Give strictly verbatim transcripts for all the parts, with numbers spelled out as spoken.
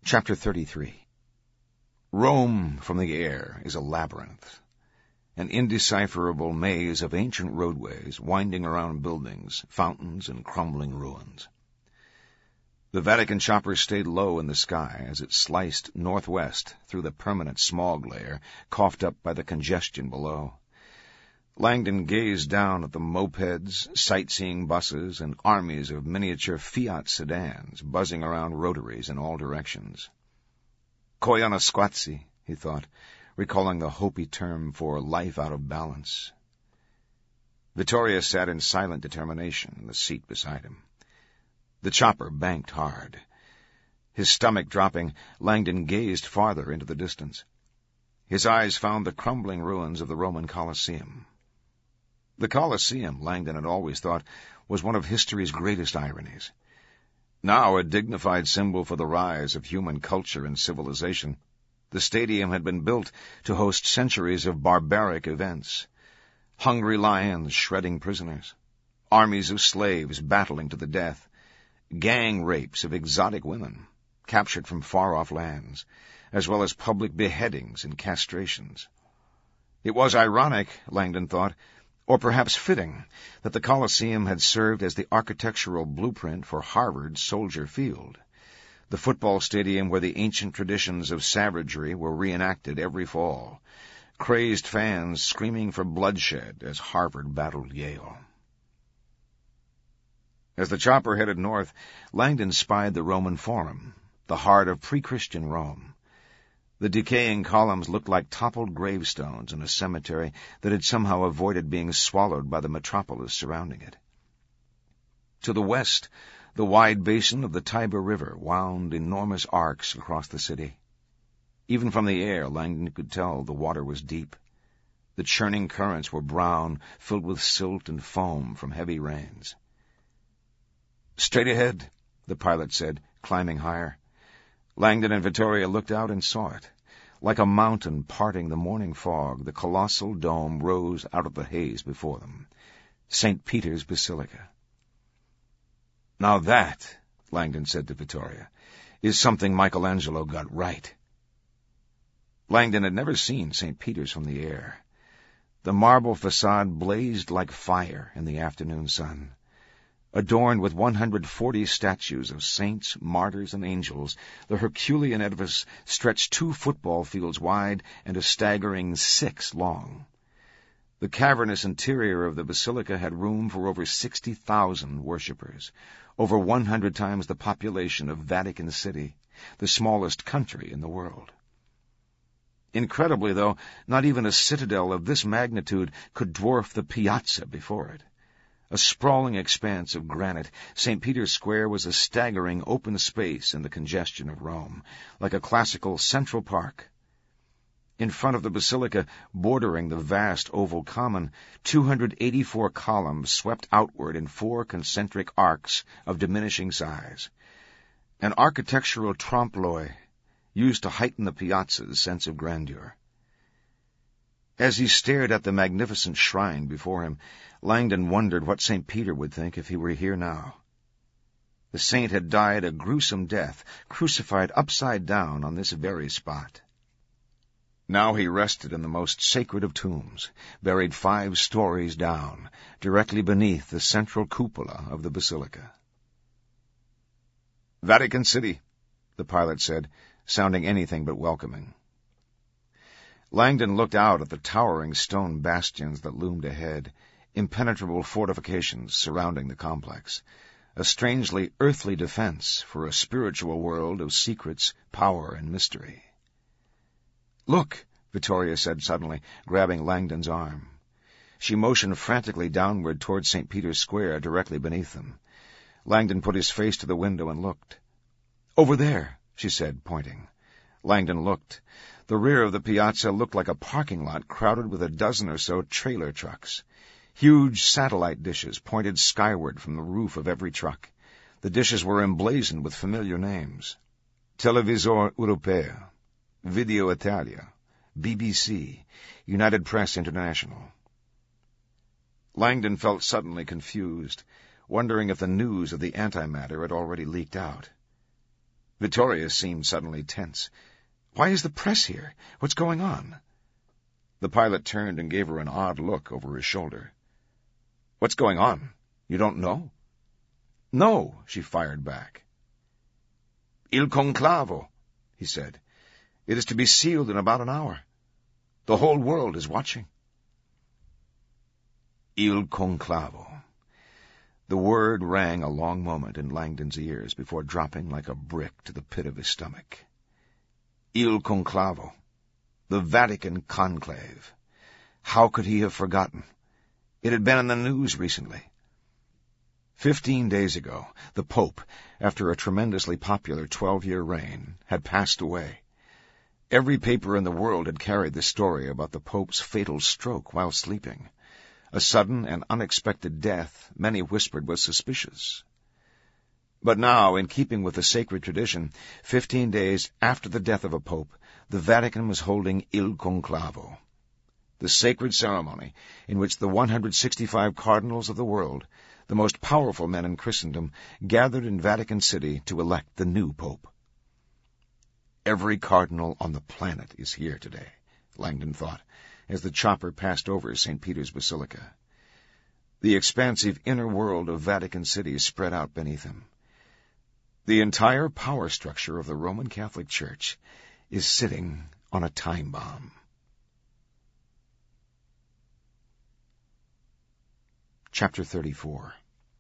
Chapter thirty-three. Rome from the air is a labyrinth, an indecipherable maze of ancient roadways winding around buildings, fountains, and crumbling ruins. The Vatican chopper stayed low in the sky as it sliced northwest through the permanent smog layer coughed up by the congestion below. Langdon gazed down at the mopeds, sightseeing buses, and armies of miniature Fiat sedans buzzing around rotaries in all directions. Koyaanisqatsi, he thought, recalling the Hopi term for life out of balance. Vittoria sat in silent determination in the seat beside him. The chopper banked hard. His stomach dropping, Langdon gazed farther into the distance. His eyes found the crumbling ruins of the Roman Colosseum. The Colosseum, Langdon had always thought, was one of history's greatest ironies. Now a dignified symbol for the rise of human culture and civilization, the stadium had been built to host centuries of barbaric events. Hungry lions shredding prisoners, armies of slaves battling to the death, gang rapes of exotic women captured from far-off lands, as well as public beheadings and castrations. It was ironic, Langdon thought, or perhaps fitting, that the Colosseum had served as the architectural blueprint for Harvard's Soldier Field, the football stadium where the ancient traditions of savagery were reenacted every fall, crazed fans screaming for bloodshed as Harvard battled Yale. As the chopper headed north, Langdon spied the Roman Forum, the heart of pre-Christian Rome. The decaying columns looked like toppled gravestones in a cemetery that had somehow avoided being swallowed by the metropolis surrounding it. To the west, the wide basin of the Tiber River wound enormous arcs across the city. Even from the air, Langdon could tell the water was deep. The churning currents were brown, filled with silt and foam from heavy rains. "Straight ahead," the pilot said, climbing higher. Langdon and Vittoria looked out and saw it. Like a mountain parting the morning fog, the colossal dome rose out of the haze before them. Saint Peter's Basilica. "Now that," Langdon said to Vittoria, "is something Michelangelo got right." Langdon had never seen Saint Peter's from the air. The marble facade blazed like fire in the afternoon sun. Adorned with one hundred forty statues of saints, martyrs, and angels, the Herculean edifice stretched two football fields wide and a staggering six long. The cavernous interior of the basilica had room for over sixty thousand worshippers, over one hundred times the population of Vatican City, the smallest country in the world. Incredibly, though, not even a citadel of this magnitude could dwarf the piazza before it. A sprawling expanse of granite, Saint Peter's Square was a staggering open space in the congestion of Rome, like a classical Central Park. In front of the basilica, bordering the vast oval common, two hundred eighty-four columns swept outward in four concentric arcs of diminishing size. An architectural trompe-l'oeil, used to heighten the piazza's sense of grandeur. As he stared at the magnificent shrine before him, Langdon wondered what Saint Peter would think if he were here now. The saint had died a gruesome death, crucified upside down on this very spot. Now he rested in the most sacred of tombs, buried five stories down, directly beneath the central cupola of the basilica. "Vatican City," the pilot said, sounding anything but welcoming. Langdon looked out at the towering stone bastions that loomed ahead, impenetrable fortifications surrounding the complex, a strangely earthly defense for a spiritual world of secrets, power, and mystery. "Look," Vittoria said suddenly, grabbing Langdon's arm. She motioned frantically downward toward Saint Peter's Square directly beneath them. Langdon put his face to the window and looked. "Over there," she said, pointing. Langdon looked. The rear of the piazza looked like a parking lot crowded with a dozen or so trailer trucks. Huge satellite dishes pointed skyward from the roof of every truck. The dishes were emblazoned with familiar names. Televisor Europeo, Video Italia, B B C, United Press International. Langdon felt suddenly confused, wondering if the news of the antimatter had already leaked out. Vittoria seemed suddenly tense. "Why is the press here? What's going on?" The pilot turned and gave her an odd look over his shoulder. "What's going on? You don't know?" "No," she fired back. "Il conclavo," he said. "It is to be sealed in about an hour. The whole world is watching." Il conclavo. The word rang a long moment in Langdon's ears before dropping like a brick to the pit of his stomach. Il conclavo. The Vatican conclave. How could he have forgotten? It had been in the news recently. Fifteen days ago, the Pope, after a tremendously popular twelve-year reign, had passed away. Every paper in the world had carried the story about the Pope's fatal stroke while sleeping. A sudden and unexpected death many whispered was suspicious. But now, in keeping with the sacred tradition, fifteen days after the death of a pope, the Vatican was holding Il Conclavo, the sacred ceremony in which the one hundred sixty-five cardinals of the world, the most powerful men in Christendom, gathered in Vatican City to elect the new pope. Every cardinal on the planet is here today, Langdon thought, as the chopper passed over Saint Peter's Basilica. The expansive inner world of Vatican City spread out beneath him. The entire power structure of the Roman Catholic Church is sitting on a time bomb. Chapter thirty-four.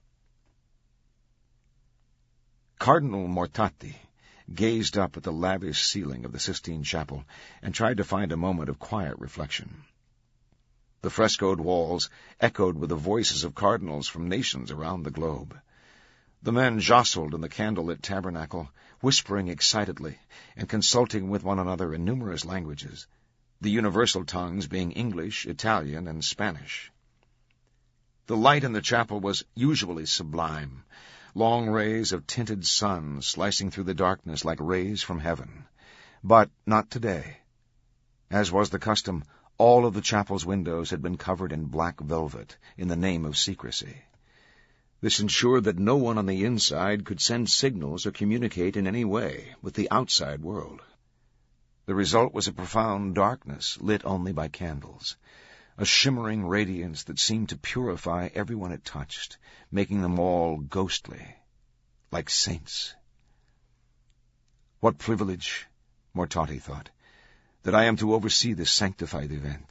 Cardinal Mortati gazed up at the lavish ceiling of the Sistine Chapel and tried to find a moment of quiet reflection. The frescoed walls echoed with the voices of cardinals from nations around the globe. The men jostled in the candlelit tabernacle, whispering excitedly and consulting with one another in numerous languages, the universal tongues being English, Italian, and Spanish. The light in the chapel was usually sublime, long rays of tinted sun slicing through the darkness like rays from heaven. But not today. As was the custom, all of the chapel's windows had been covered in black velvet in the name of secrecy. This ensured that no one on the inside could send signals or communicate in any way with the outside world. The result was a profound darkness lit only by candles, a shimmering radiance that seemed to purify everyone it touched, making them all ghostly, like saints. What privilege, Mortati thought, that I am to oversee this sanctified event.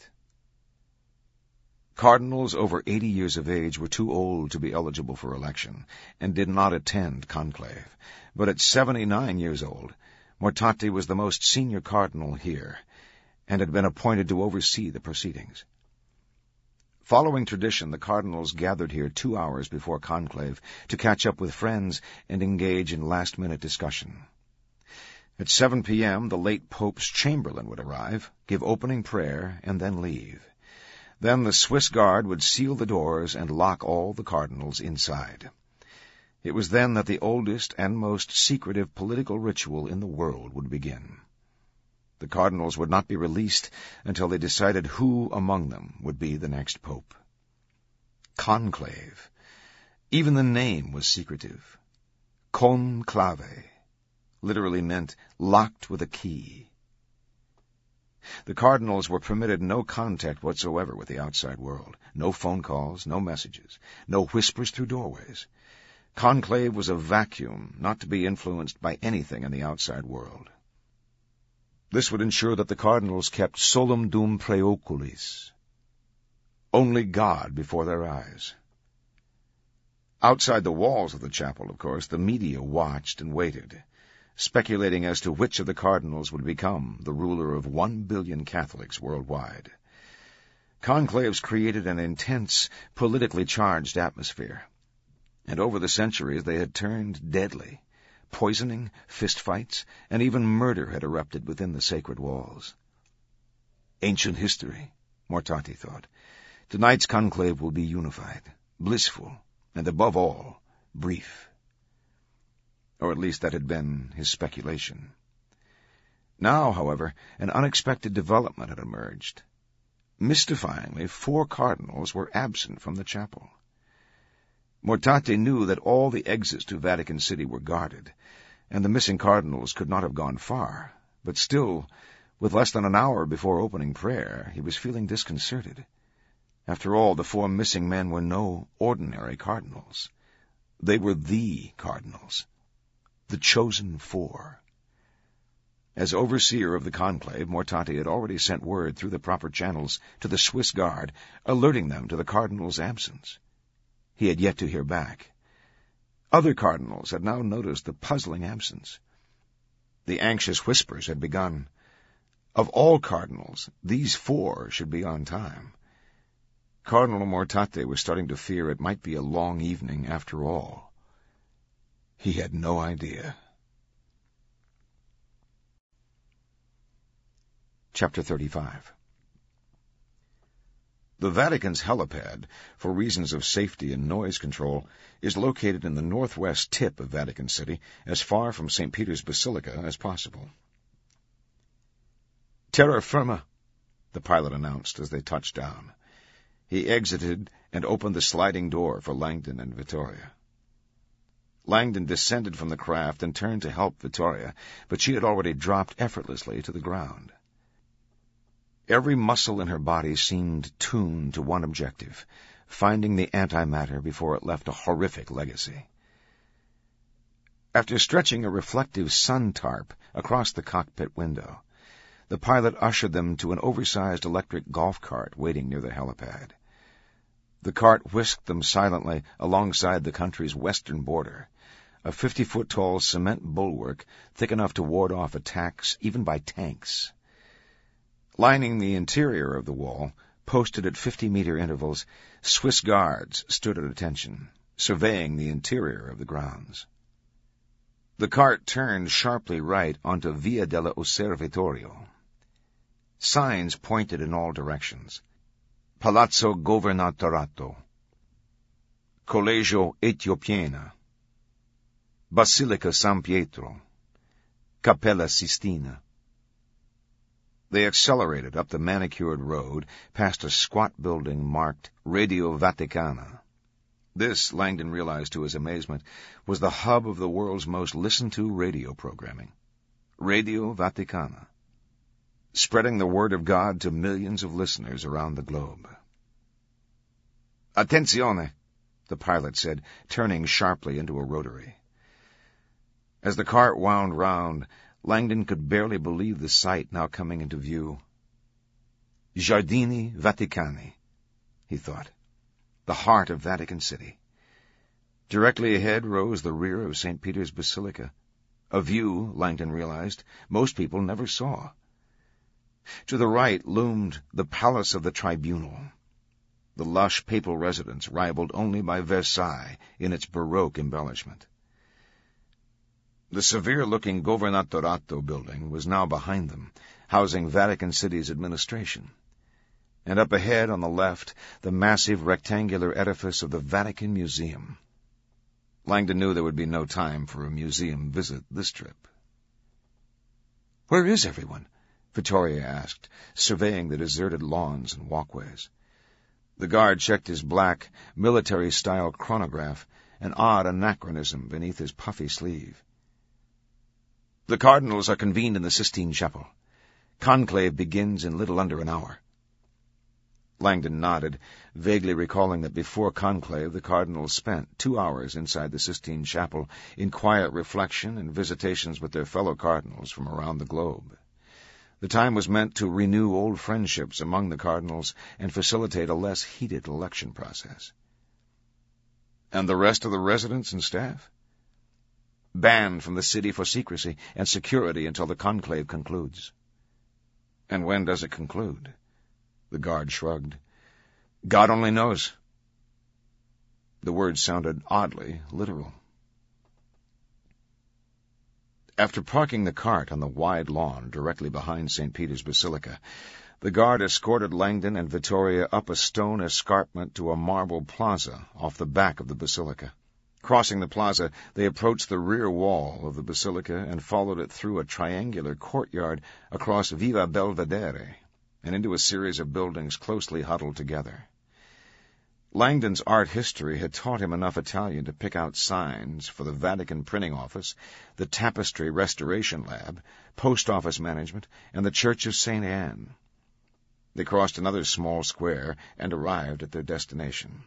Cardinals over eighty years of age were too old to be eligible for election, and did not attend conclave, but at seventy-nine years old, Mortati was the most senior cardinal here, and had been appointed to oversee the proceedings. Following tradition, the cardinals gathered here two hours before conclave to catch up with friends and engage in last-minute discussion. At seven p.m., the late Pope's chamberlain would arrive, give opening prayer, and then leave. Then the Swiss guard would seal the doors and lock all the cardinals inside. It was then that the oldest and most secretive political ritual in the world would begin. The cardinals would not be released until they decided who among them would be the next pope. Conclave. Even the name was secretive. Conclave literally meant locked with a key. The cardinals were permitted no contact whatsoever with the outside world, no phone calls, no messages, no whispers through doorways. Conclave was a vacuum, not to be influenced by anything in the outside world. This would ensure that the cardinals kept solum dum preoculis, only God before their eyes. Outside the walls of the chapel, of course, the media watched and waited, speculating as to which of the cardinals would become the ruler of one billion Catholics worldwide. Conclaves created an intense, politically charged atmosphere, and over the centuries they had turned deadly. Poisoning, fistfights, and even murder had erupted within the sacred walls. Ancient history, Mortati thought. Tonight's conclave will be unified, blissful, and above all, brief. Or at least that had been his speculation. Now, however, an unexpected development had emerged. Mystifyingly, four cardinals were absent from the chapel. Mortati knew that all the exits to Vatican City were guarded, and the missing cardinals could not have gone far, but still, with less than an hour before opening prayer, he was feeling disconcerted. After all, the four missing men were no ordinary cardinals. They were the cardinals, the chosen four. As overseer of the conclave, Mortati had already sent word through the proper channels to the Swiss Guard, alerting them to the cardinal's absence. He had yet to hear back. Other cardinals had now noticed the puzzling absence. The anxious whispers had begun. Of all cardinals, these four should be on time. Cardinal Mortati was starting to fear it might be a long evening after all. He had no idea. Chapter thirty-five. The Vatican's helipad, for reasons of safety and noise control, is located in the northwest tip of Vatican City, as far from Saint Peter's Basilica as possible. "Terra firma," the pilot announced as they touched down. He exited and opened the sliding door for Langdon and Vittoria. Langdon descended from the craft and turned to help Vittoria, but she had already dropped effortlessly to the ground. Every muscle in her body seemed tuned to one objective, finding the antimatter before it left a horrific legacy. After stretching a reflective sun tarp across the cockpit window, the pilot ushered them to an oversized electric golf cart waiting near the helipad. The cart whisked them silently alongside the country's western border, a fifty-foot-tall cement bulwark thick enough to ward off attacks even by tanks. Lining the interior of the wall, posted at fifty-meter intervals, Swiss guards stood at attention, surveying the interior of the grounds. The cart turned sharply right onto Via dell'Osservatorio. Signs pointed in all directions. Palazzo Governatorato, Collegio Etiopiena, Basilica San Pietro, Cappella Sistina. They accelerated up the manicured road past a squat building marked Radio Vaticana. This, Langdon realized to his amazement, was the hub of the world's most listened-to radio programming. Radio Vaticana, spreading the word of God to millions of listeners around the globe. "Attenzione," the pilot said, turning sharply into a rotary. As the cart wound round, Langdon could barely believe the sight now coming into view. Giardini Vaticani, he thought, the heart of Vatican City. Directly ahead rose the rear of Saint Peter's Basilica, a view, Langdon realized, most people never saw. To the right loomed the Palace of the Tribunal, the lush papal residence rivaled only by Versailles in its Baroque embellishment. The severe-looking Governatorato building was now behind them, housing Vatican City's administration. And up ahead on the left, the massive rectangular edifice of the Vatican Museum. Langdon knew there would be no time for a museum visit this trip. "Where is everyone?" Vittoria asked, surveying the deserted lawns and walkways. The guard checked his black, military-style chronograph, an odd anachronism beneath his puffy sleeve. "The cardinals are convened in the Sistine Chapel. Conclave begins in little under an hour." Langdon nodded, vaguely recalling that before conclave the cardinals spent two hours inside the Sistine Chapel in quiet reflection and visitations with their fellow cardinals from around the globe. The time was meant to renew old friendships among the cardinals and facilitate a less heated election process. And the rest of the residents and staff? Banned from the city for secrecy and security until the conclave concludes. And when does it conclude? The guard shrugged. God only knows. The words sounded oddly literal. After parking the cart on the wide lawn directly behind Saint Peter's Basilica, the guard escorted Langdon and Vittoria up a stone escarpment to a marble plaza off the back of the basilica. Crossing the plaza, they approached the rear wall of the basilica and followed it through a triangular courtyard across Via Belvedere and into a series of buildings closely huddled together. Langdon's art history had taught him enough Italian to pick out signs for the Vatican Printing Office, the Tapestry Restoration Lab, Post Office Management, and the Church of Saint Anne. They crossed another small square and arrived at their destination.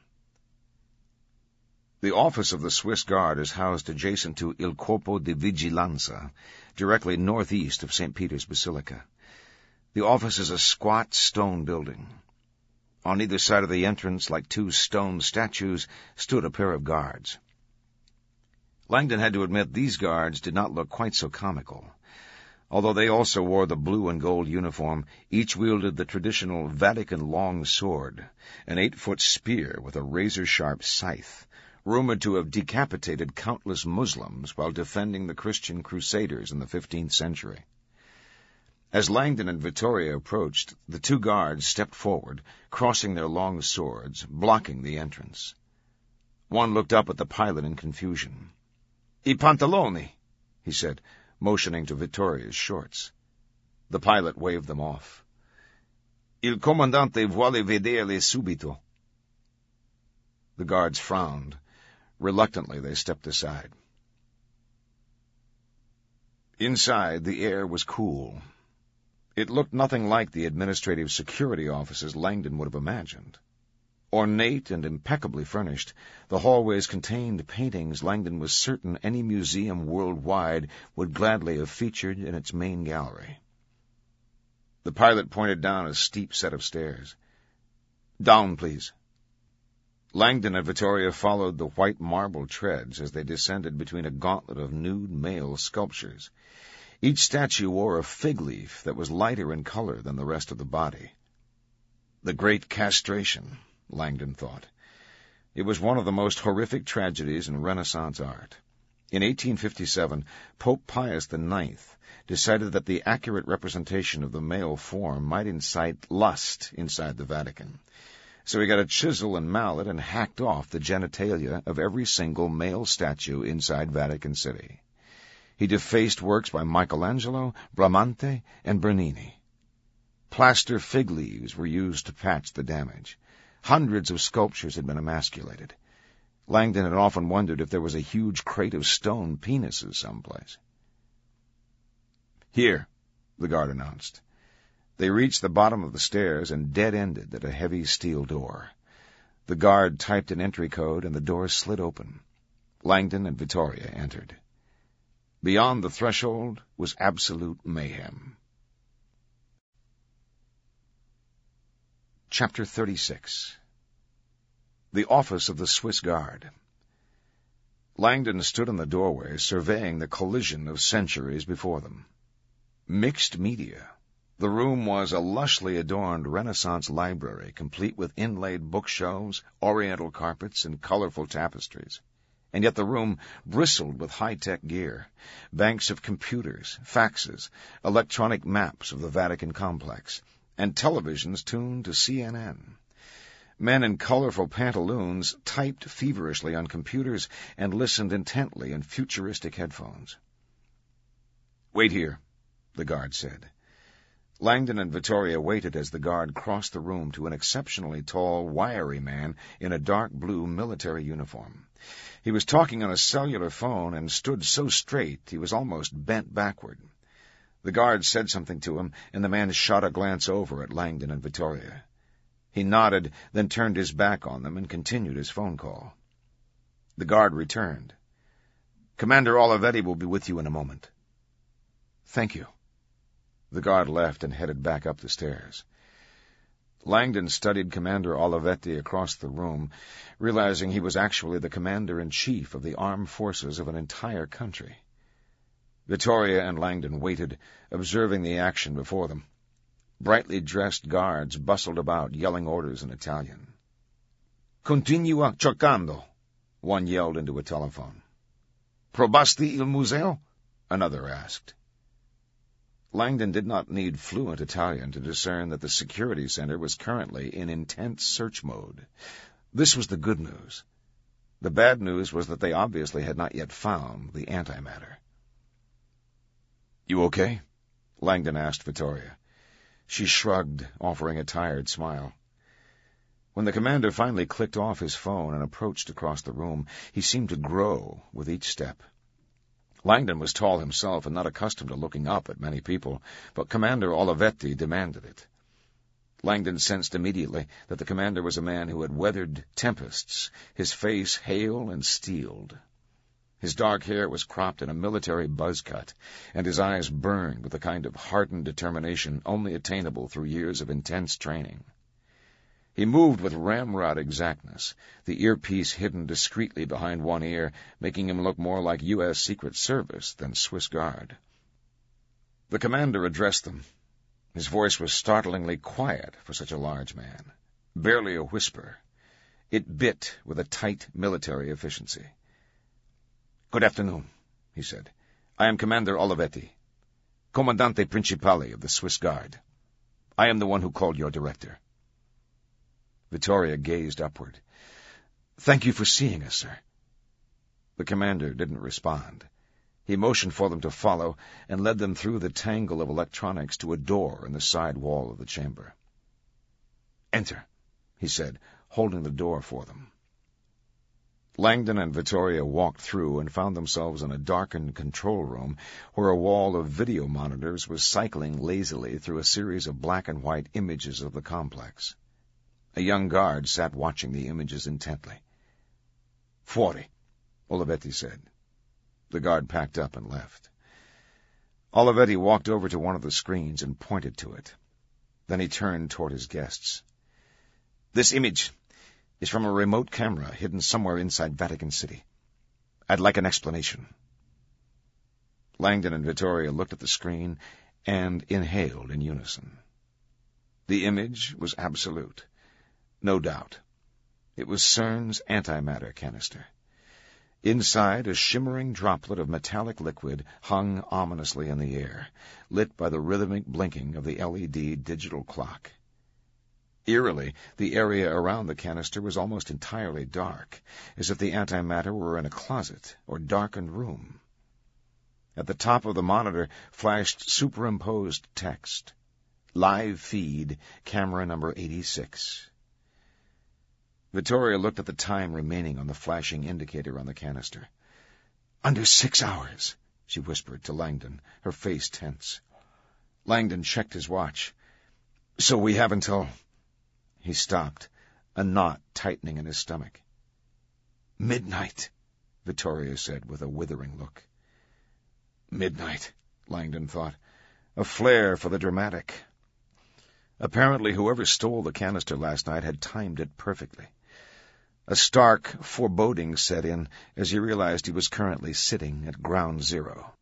The office of the Swiss Guard is housed adjacent to Il Corpo di Vigilanza, directly northeast of Saint Peter's Basilica. The office is a squat stone building. On either side of the entrance, like two stone statues, stood a pair of guards. Langdon had to admit these guards did not look quite so comical. Although they also wore the blue and gold uniform, each wielded the traditional Vatican long sword, an eight-foot spear with a razor-sharp scythe, rumored to have decapitated countless Muslims while defending the Christian crusaders in the fifteenth century. As Langdon and Vittoria approached, the two guards stepped forward, crossing their long swords, blocking the entrance. One looked up at the pilot in confusion. "I pantaloni," he said, motioning to Vittoria's shorts. The pilot waved them off. "Il comandante vuole vederle subito." The guards frowned. Reluctantly, they stepped aside. Inside, the air was cool. It looked nothing like the administrative security offices Langdon would have imagined. Ornate and impeccably furnished, the hallways contained paintings Langdon was certain any museum worldwide would gladly have featured in its main gallery. The pilot pointed down a steep set of stairs. "Down, please." Langdon and Vittoria followed the white marble treads as they descended between a gauntlet of nude male sculptures. Each statue wore a fig leaf that was lighter in color than the rest of the body. The Great Castration, Langdon thought. It was one of the most horrific tragedies in Renaissance art. In eighteen fifty-seven, Pope Pius the Ninth decided that the accurate representation of the male form might incite lust inside the Vatican. So he got a chisel and mallet and hacked off the genitalia of every single male statue inside Vatican City. He defaced works by Michelangelo, Bramante, and Bernini. Plaster fig leaves were used to patch the damage. Hundreds of sculptures had been emasculated. Langdon had often wondered if there was a huge crate of stone penises someplace. "Here," the guard announced. They reached the bottom of the stairs and dead-ended at a heavy steel door. The guard typed an entry code, and the door slid open. Langdon and Vittoria entered. Beyond the threshold was absolute mayhem. Chapter thirty-six. The Office of the Swiss Guard. Langdon stood in the doorway, surveying the collision of centuries before them. Mixed media. The room was a lushly adorned Renaissance library, complete with inlaid bookshelves, oriental carpets, and colorful tapestries. And yet the room bristled with high-tech gear, banks of computers, faxes, electronic maps of the Vatican complex, and televisions tuned to C N N. Men in colorful pantaloons typed feverishly on computers and listened intently in futuristic headphones. "Wait here," the guard said. Langdon and Vittoria waited as the guard crossed the room to an exceptionally tall, wiry man in a dark blue military uniform. He was talking on a cellular phone and stood so straight he was almost bent backward. The guard said something to him, and the man shot a glance over at Langdon and Vittoria. He nodded, then turned his back on them and continued his phone call. The guard returned. "Commander Olivetti will be with you in a moment." "Thank you." The guard left and headed back up the stairs. Langdon studied Commander Olivetti across the room, realizing he was actually the commander-in-chief of the armed forces of an entire country. Vittoria and Langdon waited, observing the action before them. Brightly dressed guards bustled about, yelling orders in Italian. "Continua cercando," one yelled into a telephone. "Probasti il museo?" another asked. Langdon did not need fluent Italian to discern that the security center was currently in intense search mode. This was the good news. The bad news was that they obviously had not yet found the antimatter. "You okay?" Langdon asked Vittoria. She shrugged, offering a tired smile. When the commander finally clicked off his phone and approached across the room, he seemed to grow with each step. Langdon was tall himself and not accustomed to looking up at many people, but Commander Olivetti demanded it. Langdon sensed immediately that the commander was a man who had weathered tempests, his face hale and steeled. His dark hair was cropped in a military buzz cut, and his eyes burned with a kind of hardened determination only attainable through years of intense training. He moved with ramrod exactness, the earpiece hidden discreetly behind one ear, making him look more like U S Secret Service than Swiss Guard. The commander addressed them. His voice was startlingly quiet for such a large man, barely a whisper. It bit with a tight military efficiency. "Good afternoon," he said. "I am Commander Olivetti, Comandante Principale of the Swiss Guard. I am the one who called your director." Vittoria gazed upward. "Thank you for seeing us, sir." The commander didn't respond. He motioned for them to follow and led them through the tangle of electronics to a door in the side wall of the chamber. "Enter," he said, holding the door for them. Langdon and Vittoria walked through and found themselves in a darkened control room where a wall of video monitors was cycling lazily through a series of black and white images of the complex. A young guard sat watching the images intently. "Fuori," Olivetti said. The guard packed up and left. Olivetti walked over to one of the screens and pointed to it. Then he turned toward his guests. "This image is from a remote camera hidden somewhere inside Vatican City. I'd like an explanation." Langdon and Vittoria looked at the screen and inhaled in unison. The image was absolute. No doubt. It was CERN's antimatter canister. Inside, a shimmering droplet of metallic liquid hung ominously in the air, lit by the rhythmic blinking of the L E D digital clock. Eerily, the area around the canister was almost entirely dark, as if the antimatter were in a closet or darkened room. At the top of the monitor flashed superimposed text. "Live feed, camera number eighty-six. Vittoria looked at the time remaining on the flashing indicator on the canister. "Under six hours," she whispered to Langdon, her face tense. Langdon checked his watch. "So we have until—" He stopped, a knot tightening in his stomach. "Midnight," Vittoria said with a withering look. Midnight, Langdon thought. A flair for the dramatic. Apparently whoever stole the canister last night had timed it perfectly. A stark foreboding set in as he realized he was currently sitting at ground zero.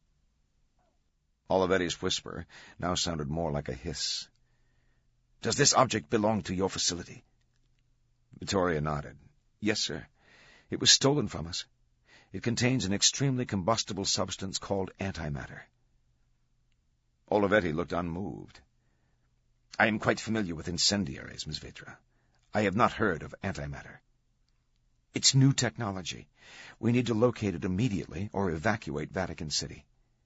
Olivetti's whisper now sounded more like a hiss. "Does this object belong to your facility?" Vittoria nodded. "Yes, sir. It was stolen from us. It contains an extremely combustible substance called antimatter." Olivetti looked unmoved. "I am quite familiar with incendiaries, Miss Vetra. I have not heard of antimatter." "It's new technology. We need to locate it immediately or evacuate Vatican City."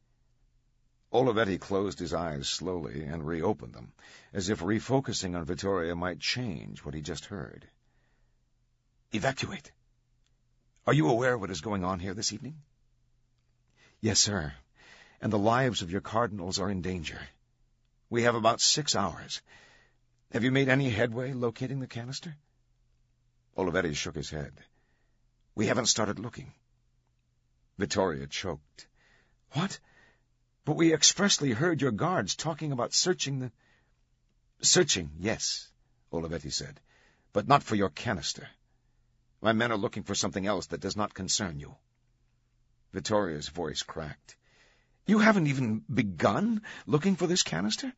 Olivetti closed his eyes slowly and reopened them, as if refocusing on Vittoria might change what he just heard. "Evacuate? Are you aware of what is going on here this evening?" "Yes, sir. And the lives of your cardinals are in danger. We have about six hours. Have you made any headway locating the canister?" Olivetti shook his head. "We haven't started looking." Vittoria choked. "What? But we expressly heard your guards talking about searching the—" "Searching, yes," Olivetti said, "but not for your canister. My men are looking for something else that does not concern you." Vittoria's voice cracked. "You haven't even begun looking for this canister?"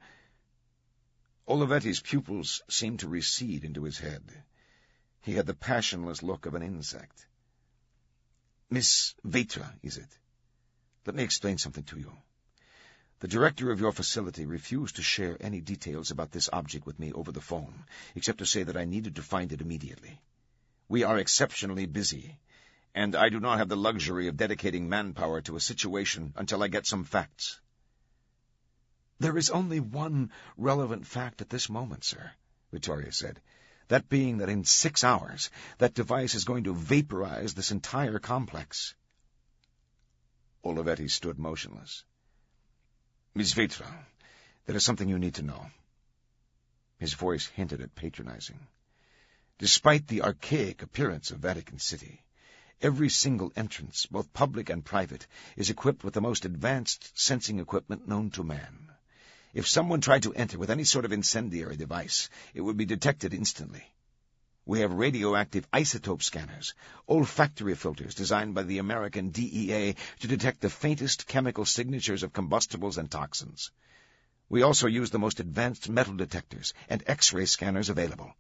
Olivetti's pupils seemed to recede into his head. He had the passionless look of an insect. "Miss Vetra, is it? Let me explain something to you. The director of your facility refused to share any details about this object with me over the phone, except to say that I needed to find it immediately. We are exceptionally busy, and I do not have the luxury of dedicating manpower to a situation until I get some facts." "There is only one relevant fact at this moment, sir," Vittoria said. That being that in six hours, that device is going to vaporize this entire complex. Olivetti stood motionless. Miss Vetra, there is something you need to know. His voice hinted at patronizing. Despite the archaic appearance of Vatican City, every single entrance, both public and private, is equipped with the most advanced sensing equipment known to man. If someone tried to enter with any sort of incendiary device, it would be detected instantly. We have radioactive isotope scanners, olfactory filters designed by the American D E A to detect the faintest chemical signatures of combustibles and toxins. We also use the most advanced metal detectors and X-ray scanners available.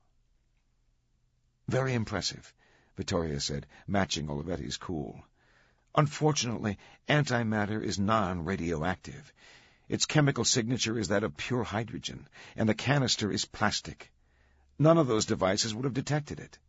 Very impressive, Vittoria said, matching Olivetti's cool. Unfortunately, antimatter is non-radioactive. Its chemical signature is that of pure hydrogen, and the canister is plastic. None of those devices would have detected it.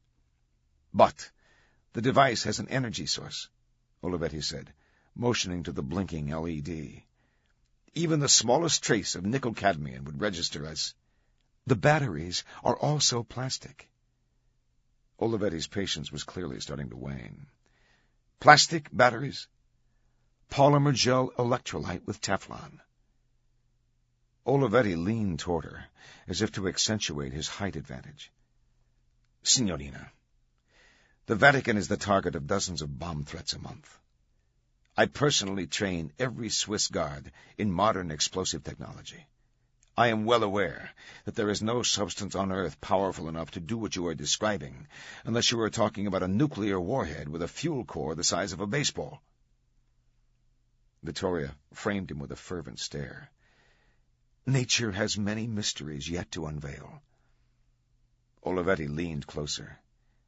But the device has an energy source, Olivetti said, motioning to the blinking L E D. Even the smallest trace of nickel-cadmium would register as... The batteries are also plastic. Olivetti's patience was clearly starting to wane. Plastic batteries? Polymer gel electrolyte with Teflon. Olivetti leaned toward her, as if to accentuate his height advantage. Signorina, the Vatican is the target of dozens of bomb threats a month. I personally train every Swiss guard in modern explosive technology. I am well aware that there is no substance on Earth powerful enough to do what you are describing, unless you are talking about a nuclear warhead with a fuel core the size of a baseball. Vittoria framed him with a fervent stare. Nature has many mysteries yet to unveil. Olivetti leaned closer.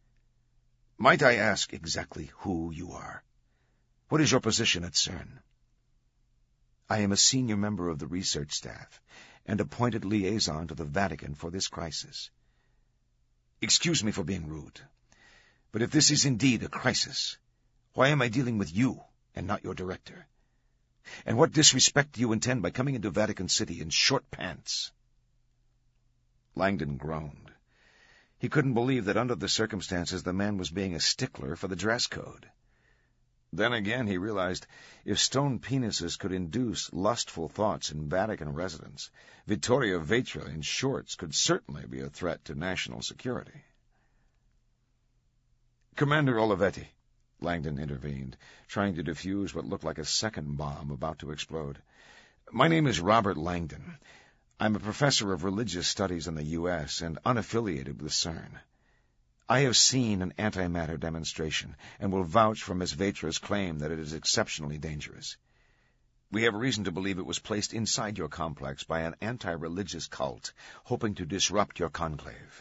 Might I ask exactly who you are? What is your position at CERN? I am a senior member of the research staff and appointed liaison to the Vatican for this crisis. Excuse me for being rude, but if this is indeed a crisis, why am I dealing with you and not your director? And what disrespect do you intend by coming into Vatican City in short pants? Langdon groaned. He couldn't believe that under the circumstances the man was being a stickler for the dress code. Then again he realized if stone penises could induce lustful thoughts in Vatican residents, Vittoria Vetra in shorts could certainly be a threat to national security. Commander Olivetti, Langdon intervened, trying to defuse what looked like a second bomb about to explode. My name is Robert Langdon. I'm a professor of religious studies in the U S and unaffiliated with CERN. I have seen an antimatter demonstration and will vouch for Miss Vetra's claim that it is exceptionally dangerous. We have reason to believe it was placed inside your complex by an anti-religious cult hoping to disrupt your conclave.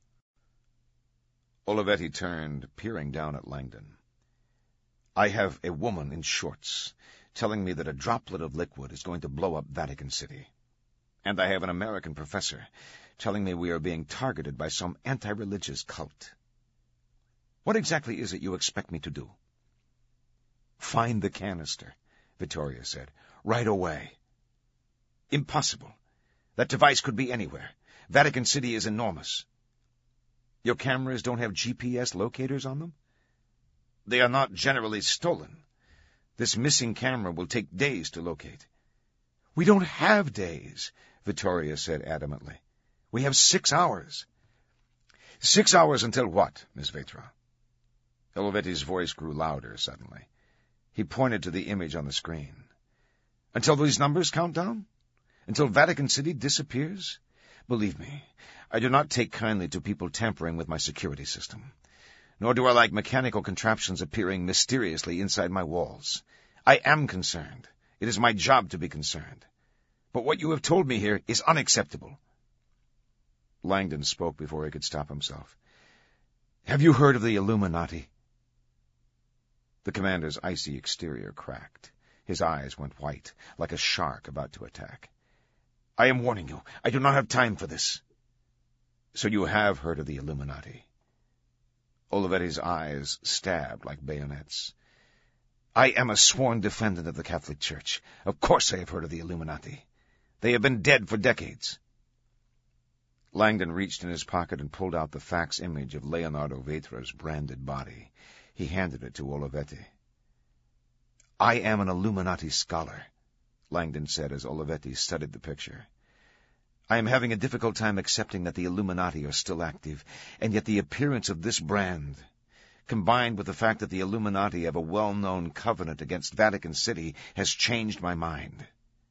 Olivetti turned, peering down at Langdon. I have a woman in shorts telling me that a droplet of liquid is going to blow up Vatican City. And I have an American professor telling me we are being targeted by some anti-religious cult. What exactly is it you expect me to do? Find the canister, Vittoria said. Right away. Impossible. That device could be anywhere. Vatican City is enormous. Your cameras don't have G P S locators on them? They are not generally stolen. This missing camera will take days to locate. We don't have days, Vittoria said adamantly. We have six hours. Six hours until what, Miss Vetra? Olivetti's voice grew louder suddenly. He pointed to the image on the screen. Until these numbers count down? Until Vatican City disappears? Believe me, I do not take kindly to people tampering with my security system. Nor do I like mechanical contraptions appearing mysteriously inside my walls. I am concerned. It is my job to be concerned. But what you have told me here is unacceptable. Langdon spoke before he could stop himself. Have you heard of the Illuminati? The commander's icy exterior cracked. His eyes went white, like a shark about to attack. I am warning you, I do not have time for this. So you have heard of the Illuminati? Olivetti's eyes stabbed like bayonets. I am a sworn defendant of the Catholic Church. Of course I have heard of the Illuminati. They have been dead for decades. Langdon reached in his pocket and pulled out the fax image of Leonardo Vetra's branded body. He handed it to Olivetti. "I am an Illuminati scholar," Langdon said as Olivetti studied the picture. "I am having a difficult time accepting that the Illuminati are still active, and yet the appearance of this brand, combined with the fact that the Illuminati have a well-known covenant against Vatican City, has changed my mind."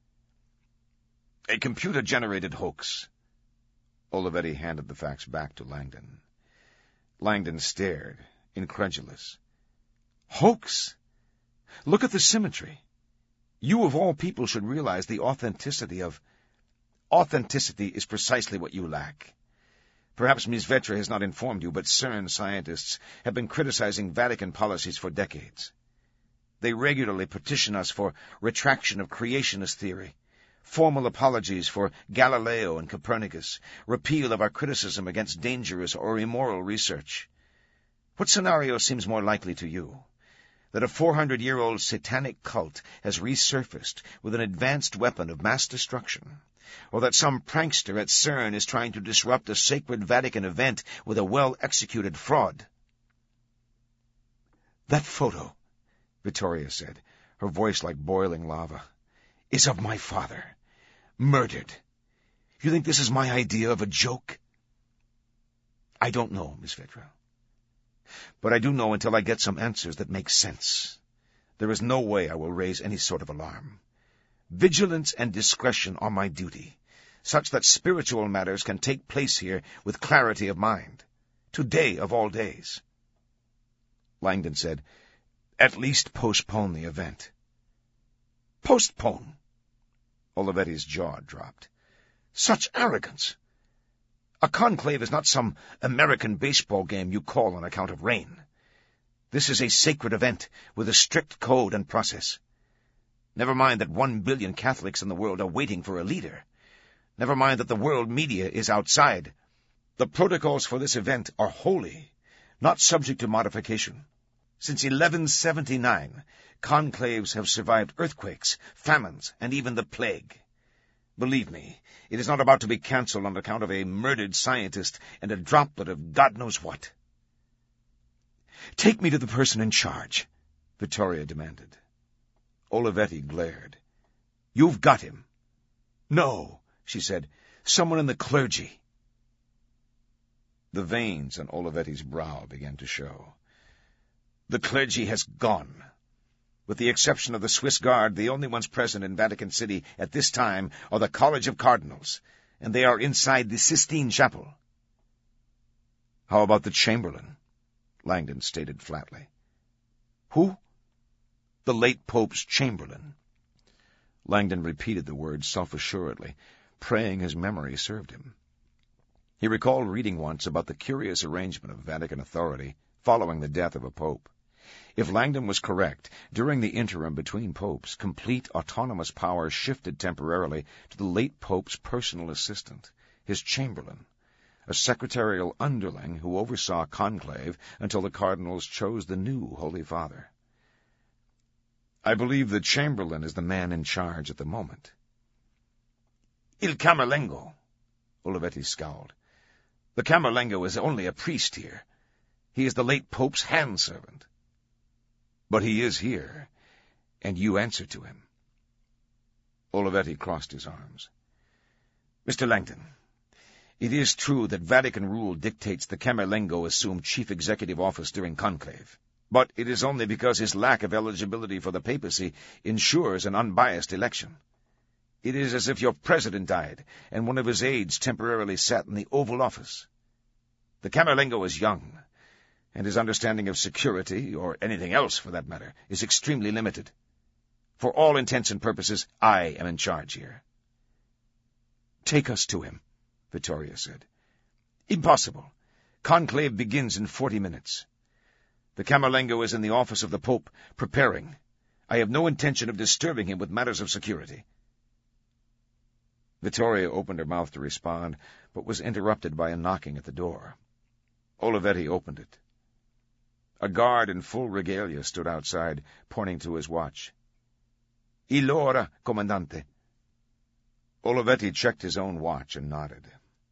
"A computer-generated hoax." Olivetti handed the fax back to Langdon. Langdon stared, incredulous. "Hoax? Look at the symmetry. You, of all people, should realize the authenticity of... Authenticity is precisely what you lack. Perhaps Miss Vetra has not informed you, but CERN scientists have been criticizing Vatican policies for decades. They regularly petition us for retraction of creationist theory, formal apologies for Galileo and Copernicus, repeal of our criticism against dangerous or immoral research. What scenario seems more likely to you? That a four hundred year old satanic cult has resurfaced with an advanced weapon of mass destruction, or that some prankster at CERN is trying to disrupt a sacred Vatican event with a well-executed fraud?" "That photo," Vittoria said, her voice like boiling lava, "is of my father, murdered. You think this is my idea of a joke?" "I don't know, Miss Vetra. But I do know until I get some answers that make sense. There is no way I will raise any sort of alarm. Vigilance and discretion are my duty, such that spiritual matters can take place here with clarity of mind. Today of all days." Langdon said, "At least postpone the event." "Postpone?" Olivetti's jaw dropped. "Such arrogance! A conclave is not some American baseball game you call on account of rain. This is a sacred event with a strict code and process. Never mind that one billion Catholics in the world are waiting for a leader. Never mind that the world media is outside. The protocols for this event are holy, not subject to modification. Since eleven seventy-nine, conclaves have survived earthquakes, famines, and even the plague. Believe me, it is not about to be cancelled on account of a murdered scientist and a droplet of God knows what." "Take me to the person in charge," Vittoria demanded. Olivetti glared. "You've got him." "No," she said. "Someone in the clergy." The veins on Olivetti's brow began to show. "The clergy has gone. With the exception of the Swiss Guard, the only ones present in Vatican City at this time are the College of Cardinals, and they are inside the Sistine Chapel." "How about the Chamberlain?" Langdon stated flatly. "Who?" "The late Pope's Chamberlain." Langdon repeated the words self-assuredly, praying his memory served him. He recalled reading once about the curious arrangement of Vatican authority following the death of a pope. If Langdon was correct, during the interim between popes, complete autonomous power shifted temporarily to the late pope's personal assistant, his chamberlain, a secretarial underling who oversaw conclave until the cardinals chose the new Holy Father. "I believe the chamberlain is the man in charge at the moment." "Il Camerlengo," Olivetti scowled. "The Camerlengo is only a priest here. He is the late pope's hand-servant." "But he is here, and you answer to him." Olivetti crossed his arms. "Mister Langdon, it is true that Vatican rule dictates the Camerlengo assume chief executive office during conclave, but it is only because his lack of eligibility for the papacy ensures an unbiased election. It is as if your president died, and one of his aides temporarily sat in the Oval Office. The Camerlengo is young, and his understanding of security, or anything else for that matter, is extremely limited. For all intents and purposes, I am in charge here." "Take us to him," Vittoria said. "Impossible. Conclave begins in forty minutes. The Camerlengo is in the office of the Pope, preparing. I have no intention of disturbing him with matters of security." Vittoria opened her mouth to respond, but was interrupted by a knocking at the door. Olivetti opened it. A guard in full regalia stood outside, pointing to his watch. "Il ora, Comandante." Olivetti checked his own watch and nodded.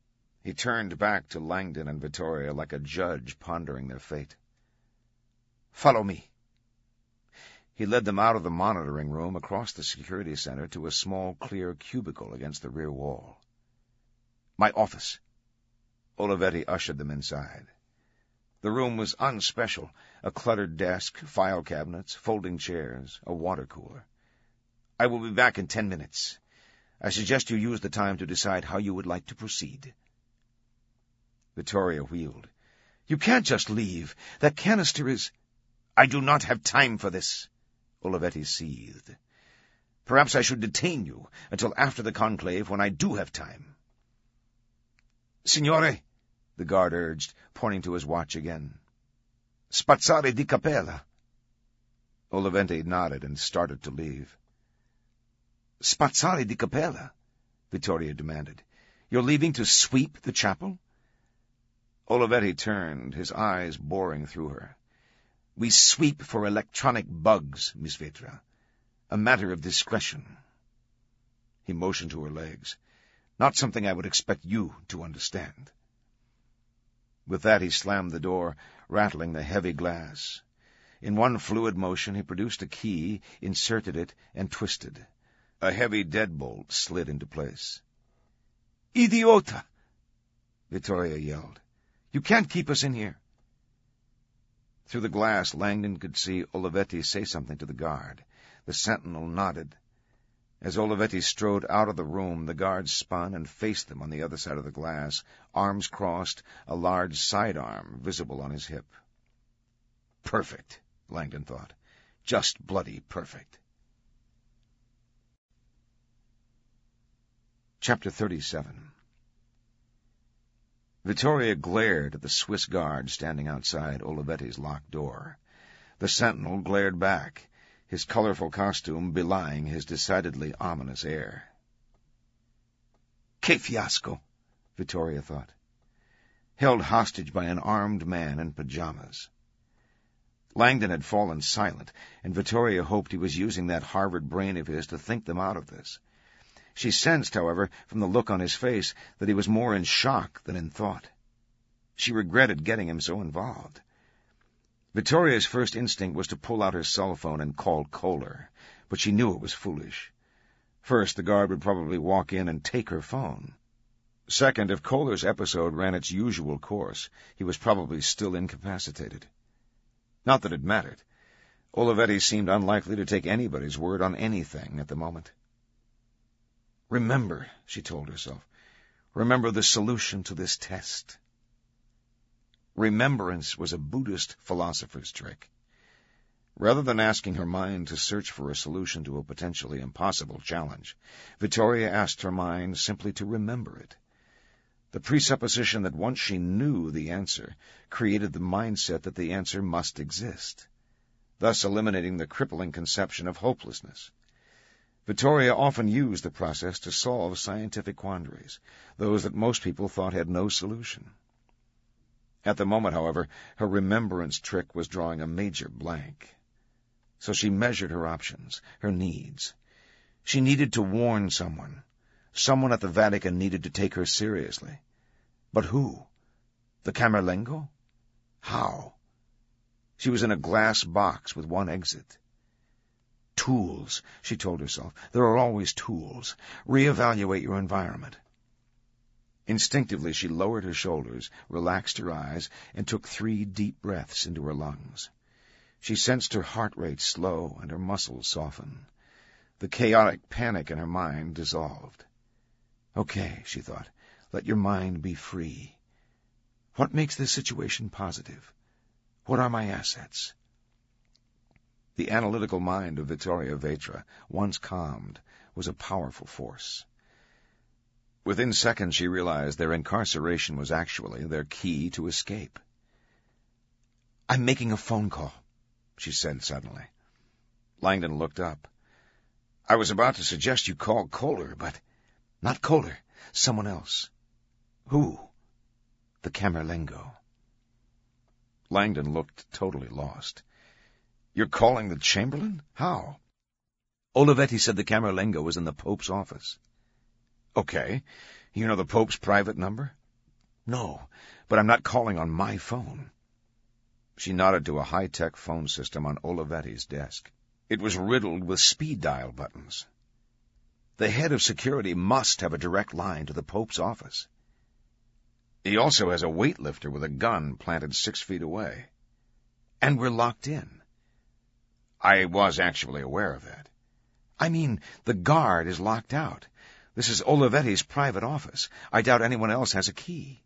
He turned back to Langdon and Vittoria like a judge pondering their fate. "Follow me." He led them out of the monitoring room, across the security center, to a small, clear cubicle against the rear wall. "My office." Olivetti ushered them inside. The room was unspecial, a cluttered desk, file cabinets, folding chairs, a water cooler. "I will be back in ten minutes. I suggest you use the time to decide how you would like to proceed." Vittoria wheeled. "You can't just leave. That canister is—" "I do not have time for this," Olivetti seethed. "Perhaps I should detain you until after the conclave, when I do have time." "Signore," the guard urged, pointing to his watch again. "Spazzare di Capella." Olivetti nodded and started to leave. "Spazzare di Capella?" Vittoria demanded. "You're leaving to sweep the chapel?" Olivetti turned, his eyes boring through her. "We sweep for electronic bugs, Miss Vetra. A matter of discretion." He motioned to her legs. "Not something I would expect you to understand." With that he slammed the door, rattling the heavy glass. In one fluid motion he produced a key, inserted it, and twisted. A heavy deadbolt slid into place. "Idiota!" Vittoria yelled. "You can't keep us in here." Through the glass, Langdon could see Olivetti say something to the guard. The sentinel nodded. As Olivetti strode out of the room, the guard spun and faced them on the other side of the glass, arms crossed, a large sidearm visible on his hip. Perfect, Langdon thought. Just bloody perfect. Chapter thirty-seven. Vittoria glared at the Swiss guard standing outside Olivetti's locked door. The sentinel glared back, his colorful costume belying his decidedly ominous air. "Que fiasco," Vittoria thought. Held hostage by an armed man in pajamas. Langdon had fallen silent, and Vittoria hoped he was using that Harvard brain of his to think them out of this. She sensed, however, from the look on his face, that he was more in shock than in thought. She regretted getting him so involved. Vittoria's first instinct was to pull out her cell phone and call Kohler, but she knew it was foolish. First, the guard would probably walk in and take her phone. Second, if Kohler's episode ran its usual course, he was probably still incapacitated. Not that it mattered. Olivetti seemed unlikely to take anybody's word on anything at the moment. "Remember," she told herself, "remember the solution to this test." Remembrance was a Buddhist philosopher's trick. Rather than asking her mind to search for a solution to a potentially impossible challenge, Vittoria asked her mind simply to remember it. The presupposition that once she knew the answer created the mindset that the answer must exist, thus eliminating the crippling conception of hopelessness. Vittoria often used the process to solve scientific quandaries, those that most people thought had no solution. At the moment, however, her remembrance trick was drawing a major blank. So she measured her options, her needs. She needed to warn someone. Someone at the Vatican needed to take her seriously. But who? The Camerlengo? How? She was in a glass box with one exit. Tools, she told herself. There are always tools. Reevaluate your environment. Instinctively, she lowered her shoulders, relaxed her eyes, and took three deep breaths into her lungs. She sensed her heart rate slow and her muscles soften. The chaotic panic in her mind dissolved. Okay, she thought, let your mind be free. What makes this situation positive? What are my assets? The analytical mind of Vittoria Vetra, once calmed, was a powerful force. Within seconds she realized their incarceration was actually their key to escape. "I'm making a phone call," she said suddenly. Langdon looked up. "I was about to suggest you call Kohler, but—" "Not Kohler. Someone else." "Who?" "The Camerlengo." Langdon looked totally lost. "You're calling the Chamberlain? How?" "Olivetti said the Camerlengo was in the Pope's office." "Okay. You know the Pope's private number?" No, but I'm not calling on my phone. She nodded to a high-tech phone system on Olivetti's desk. It was riddled with speed dial buttons. The head of security must have a direct line to the Pope's office. He also has a weightlifter with a gun planted six feet away. And we're locked in. I was actually aware of that. I mean, the guard is locked out. This is Olivetti's private office. I doubt anyone else has a key.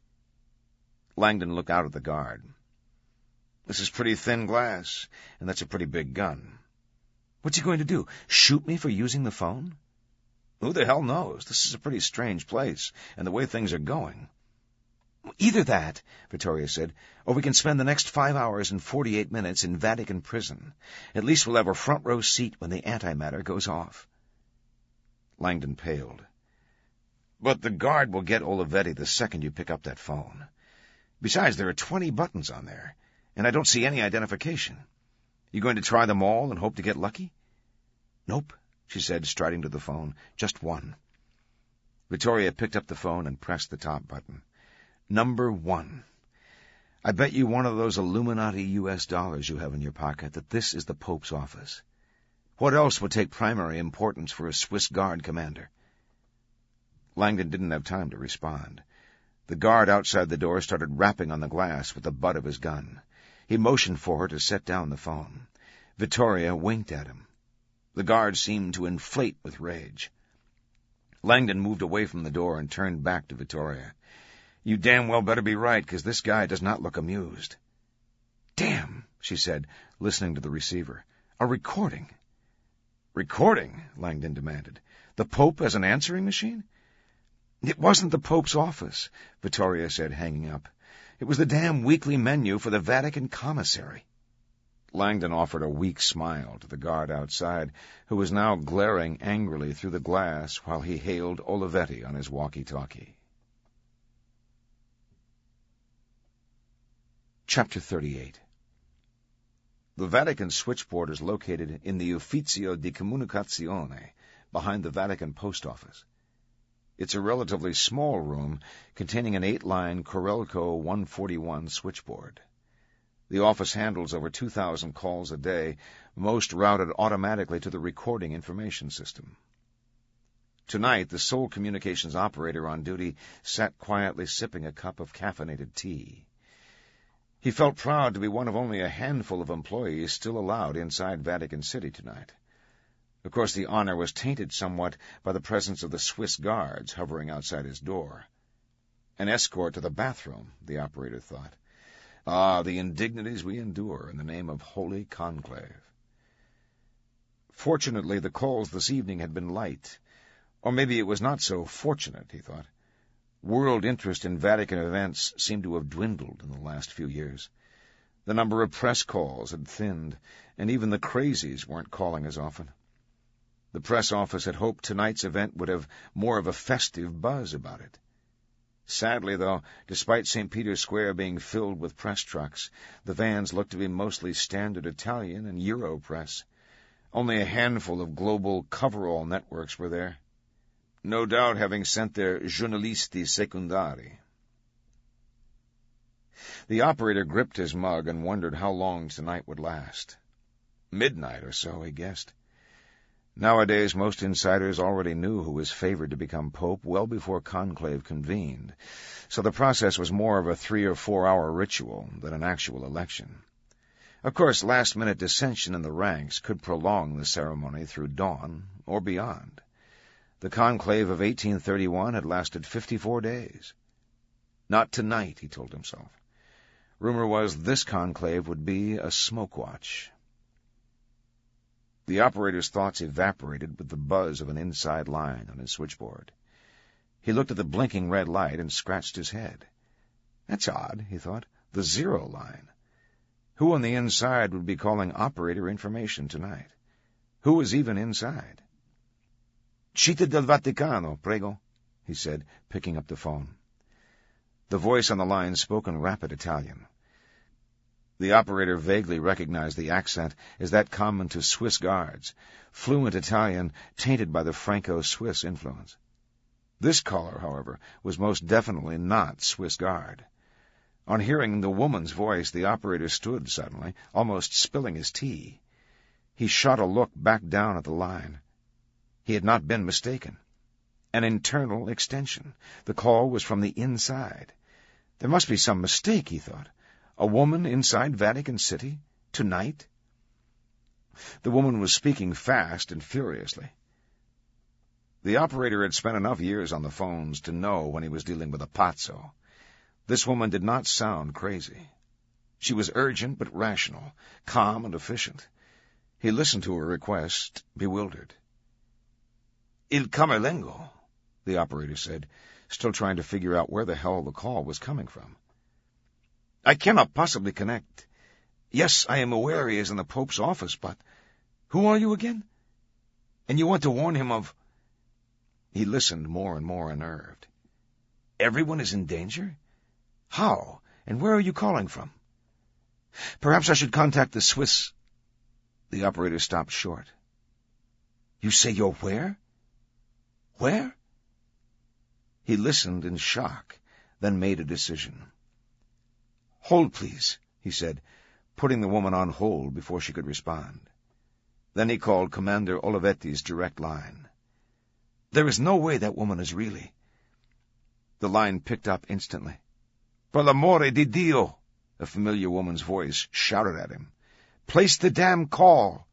Langdon looked out at the guard. This is pretty thin glass, and that's a pretty big gun. What's he going to do, shoot me for using the phone? Who the hell knows? This is a pretty strange place, and the way things are going. Either that, Vittoria said, or we can spend the next five hours and forty-eight minutes in Vatican prison. At least we'll have a front-row seat when the antimatter goes off. Langdon paled. But the guard will get Olivetti the second you pick up that phone. Besides, there are twenty buttons on there, and I don't see any identification. You going to try them all and hope to get lucky? Nope, she said, striding to the phone. Just one. Vittoria picked up the phone and pressed the top button. Number one. I bet you one of those Illuminati U S dollars you have in your pocket that this is the Pope's office. What else would take primary importance for a Swiss Guard commander? Langdon didn't have time to respond. The guard outside the door started rapping on the glass with the butt of his gun. He motioned for her to set down the phone. Vittoria winked at him. The guard seemed to inflate with rage. Langdon moved away from the door and turned back to Vittoria. You damn well better be right, because this guy does not look amused. Damn, she said, listening to the receiver. A recording. Recording? Langdon demanded. The Pope as an answering machine? It wasn't the Pope's office, Vittoria said, hanging up. It was the damn weekly menu for the Vatican commissary. Langdon offered a weak smile to the guard outside, who was now glaring angrily through the glass while he hailed Olivetti on his walkie-talkie. Chapter thirty-eight. The Vatican switchboard is located in the Ufficio di Comunicazione, behind the Vatican post office. It's a relatively small room containing an eight-line Corelco one forty-one switchboard. The office handles over two thousand calls a day, most routed automatically to the recording information system. Tonight, the sole communications operator on duty sat quietly sipping a cup of caffeinated tea. He felt proud to be one of only a handful of employees still allowed inside Vatican City tonight. Of course, the honor was tainted somewhat by the presence of the Swiss guards hovering outside his door. An escort to the bathroom, the operator thought. Ah, the indignities we endure in the name of Holy Conclave. Fortunately, the calls this evening had been light. Or maybe it was not so fortunate, he thought. World interest in Vatican events seemed to have dwindled in the last few years. The number of press calls had thinned, and even the crazies weren't calling as often. The press office had hoped tonight's event would have more of a festive buzz about it. Sadly, though, despite Saint Peter's Square being filled with press trucks, the vans looked to be mostly standard Italian and Euro press. Only a handful of global coverall networks were there, no doubt having sent their giornalisti secundari. The operator gripped his mug and wondered how long tonight would last. Midnight or so, he guessed. Nowadays, most insiders already knew who was favored to become pope well before conclave convened, so the process was more of a three- or four-hour ritual than an actual election. Of course, last-minute dissension in the ranks could prolong the ceremony through dawn or beyond. The conclave of eighteen thirty-one had lasted fifty-four days. Not tonight, he told himself. Rumor was this conclave would be a smoke watch. The operator's thoughts evaporated with the buzz of an inside line on his switchboard. He looked at the blinking red light and scratched his head. That's odd, he thought. The zero line. Who on the inside would be calling operator information tonight? Who was even inside? Città del Vaticano, prego, he said, picking up the phone. The voice on the line spoke in rapid Italian. The operator vaguely recognized the accent as that common to Swiss guards, fluent Italian tainted by the Franco-Swiss influence. This caller, however, was most definitely not Swiss Guard. On hearing the woman's voice, the operator stood suddenly, almost spilling his tea. He shot a look back down at the line. He had not been mistaken. An internal extension. The call was from the inside. There must be some mistake, he thought. A woman inside Vatican City? Tonight? The woman was speaking fast and furiously. The operator had spent enough years on the phones to know when he was dealing with a pazzo. This woman did not sound crazy. She was urgent but rational, calm and efficient. He listened to her request, bewildered. Il Camerlengo, the operator said, still trying to figure out where the hell the call was coming from. I cannot possibly connect. Yes, I am aware he is in the Pope's office, but who are you again? And you want to warn him of... He listened more and more unnerved. Everyone is in danger? How? And where are you calling from? Perhaps I should contact the Swiss... The operator stopped short. You say you're where? Where? He listened in shock, then made a decision. Hold, please, he said, putting the woman on hold before she could respond. Then he called Commander Olivetti's direct line. There is no way that woman is really... The line picked up instantly. Per l'amore di Dio, a familiar woman's voice shouted at him. Place the damn call.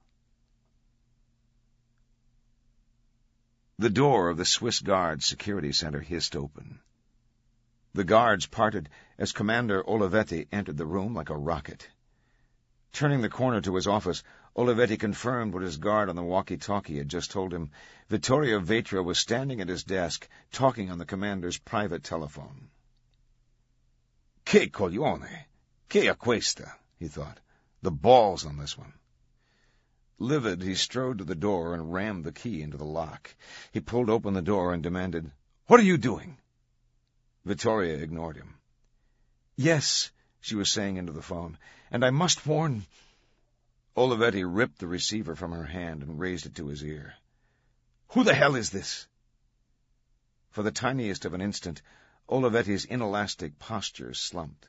The door of the Swiss Guard security center hissed open. The guards parted as Commander Olivetti entered the room like a rocket. Turning the corner to his office, Olivetti confirmed what his guard on the walkie-talkie had just told him. Vittorio Vetra was standing at his desk, talking on the commander's private telephone. Che coglione! Che è questa? He thought. The balls on this one. Livid, he strode to the door and rammed the key into the lock. He pulled open the door and demanded, What are you doing? Vittoria ignored him. Yes, she was saying into the phone, and I must warn... Olivetti ripped the receiver from her hand and raised it to his ear. Who the hell is this? For the tiniest of an instant, Olivetti's inelastic posture slumped.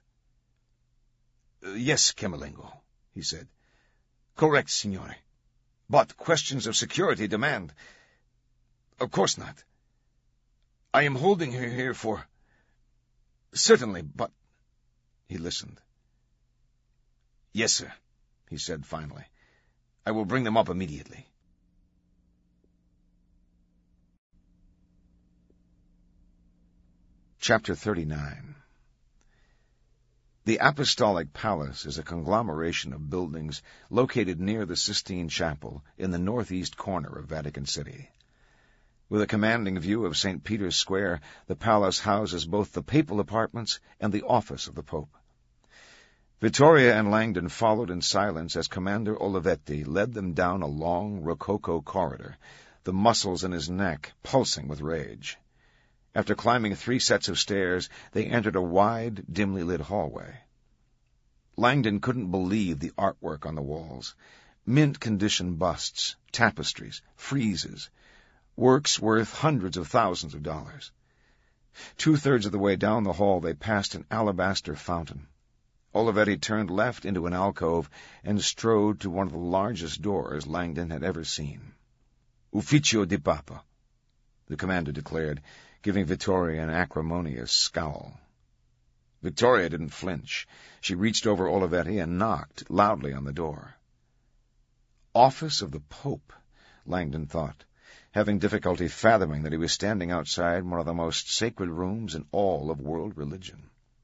Yes, Camerlengo, he said. Correct, signore. But questions of security demand... Of course not. I am holding her here for... Certainly, but... He listened. Yes, sir, he said finally. I will bring them up immediately. Chapter thirty-nine. The Apostolic Palace is a conglomeration of buildings located near the Sistine Chapel in the northeast corner of Vatican City. With a commanding view of Saint Peter's Square, the palace houses both the papal apartments and the office of the Pope. Vittoria and Langdon followed in silence as Commander Olivetti led them down a long, rococo corridor, the muscles in his neck pulsing with rage. After climbing three sets of stairs, they entered a wide, dimly lit hallway. Langdon couldn't believe the artwork on the walls. Mint-condition busts, tapestries, friezes, works worth hundreds of thousands of dollars. Two-thirds of the way down the hall, they passed an alabaster fountain. Olivetti turned left into an alcove and strode to one of the largest doors Langdon had ever seen. Ufficio di Papa, the commander declared, giving Vittoria an acrimonious scowl. Vittoria didn't flinch. She reached over Olivetti and knocked loudly on the door. Office of the Pope, Langdon thought, having difficulty fathoming that he was standing outside one of the most sacred rooms in all of world religion.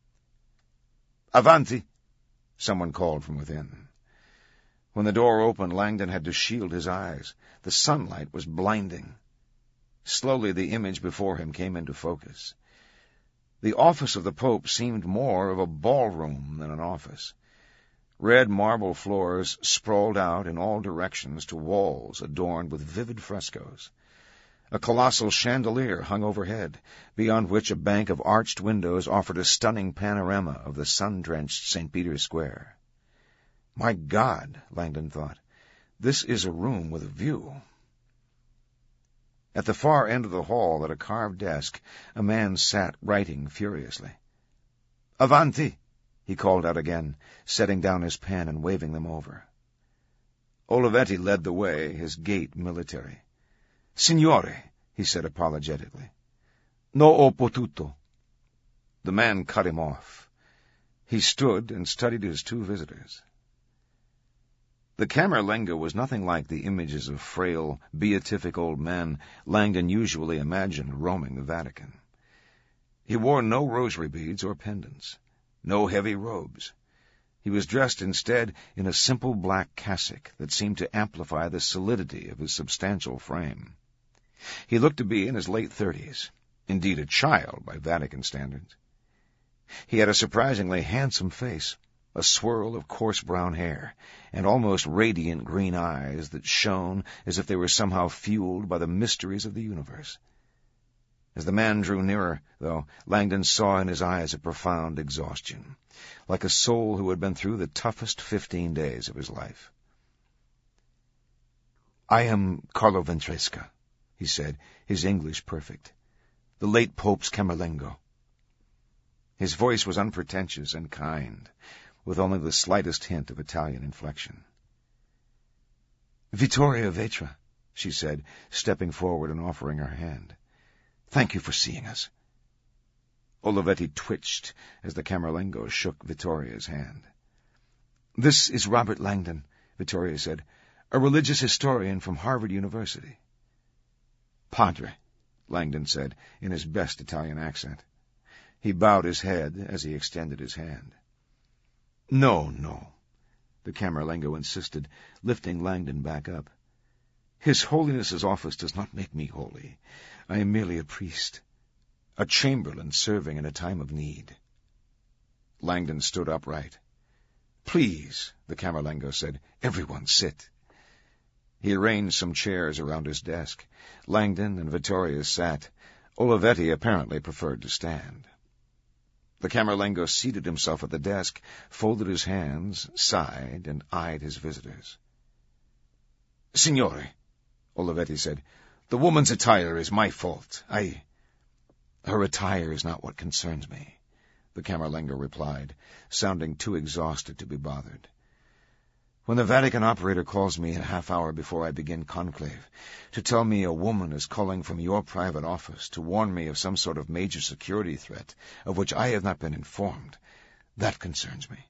Avanti! Someone called from within. When the door opened, Langdon had to shield his eyes. The sunlight was blinding. Slowly the image before him came into focus. The office of the Pope seemed more of a ballroom than an office. Red marble floors sprawled out in all directions to walls adorned with vivid frescoes. A colossal chandelier hung overhead, beyond which a bank of arched windows offered a stunning panorama of the sun-drenched Saint Peter's Square. My God, Langdon thought, this is a room with a view. At the far end of the hall, at a carved desk, a man sat writing furiously. "Avanti!" he called out again, setting down his pen and waving them over. Olivetti led the way, his gait military. "Signore," he said apologetically. "No ho potuto." The man cut him off. He stood and studied his two visitors. The Camerlengo was nothing like the images of frail, beatific old men Langdon usually imagined roaming the Vatican. He wore no rosary beads or pendants, no heavy robes. He was dressed instead in a simple black cassock that seemed to amplify the solidity of his substantial frame. He looked to be in his late thirties, indeed a child by Vatican standards. He had a surprisingly handsome face, a swirl of coarse brown hair, and almost radiant green eyes that shone as if they were somehow fueled by the mysteries of the universe. As the man drew nearer, though, Langdon saw in his eyes a profound exhaustion, like a soul who had been through the toughest fifteen days of his life. "I am Carlo Ventresca," he said, his English perfect, "the late Pope's Camerlengo." His voice was unpretentious and kind, with only the slightest hint of Italian inflection. "Vittoria Vetra," she said, stepping forward and offering her hand. "Thank you for seeing us." Olivetti twitched as the Camerlengo shook Vittoria's hand. "This is Robert Langdon," Vittoria said, "a religious historian from Harvard University." "Padre," Langdon said, in his best Italian accent. He bowed his head as he extended his hand. "No, no," the Camerlengo insisted, lifting Langdon back up. "His Holiness's office does not make me holy. I am merely a priest, a chamberlain serving in a time of need." Langdon stood upright. "Please," the Camerlengo said, "everyone sit." He arranged some chairs around his desk. Langdon and Vittoria sat. Olivetti apparently preferred to stand. The Camerlengo seated himself at the desk, folded his hands, sighed, and eyed his visitors. "Signore," Olivetti said, "the woman's attire is my fault. I—" "Her attire is not what concerns me," the Camerlengo replied, sounding too exhausted to be bothered. "When the Vatican operator calls me a half hour before I begin conclave to tell me a woman is calling from your private office to warn me of some sort of major security threat of which I have not been informed, that concerns me."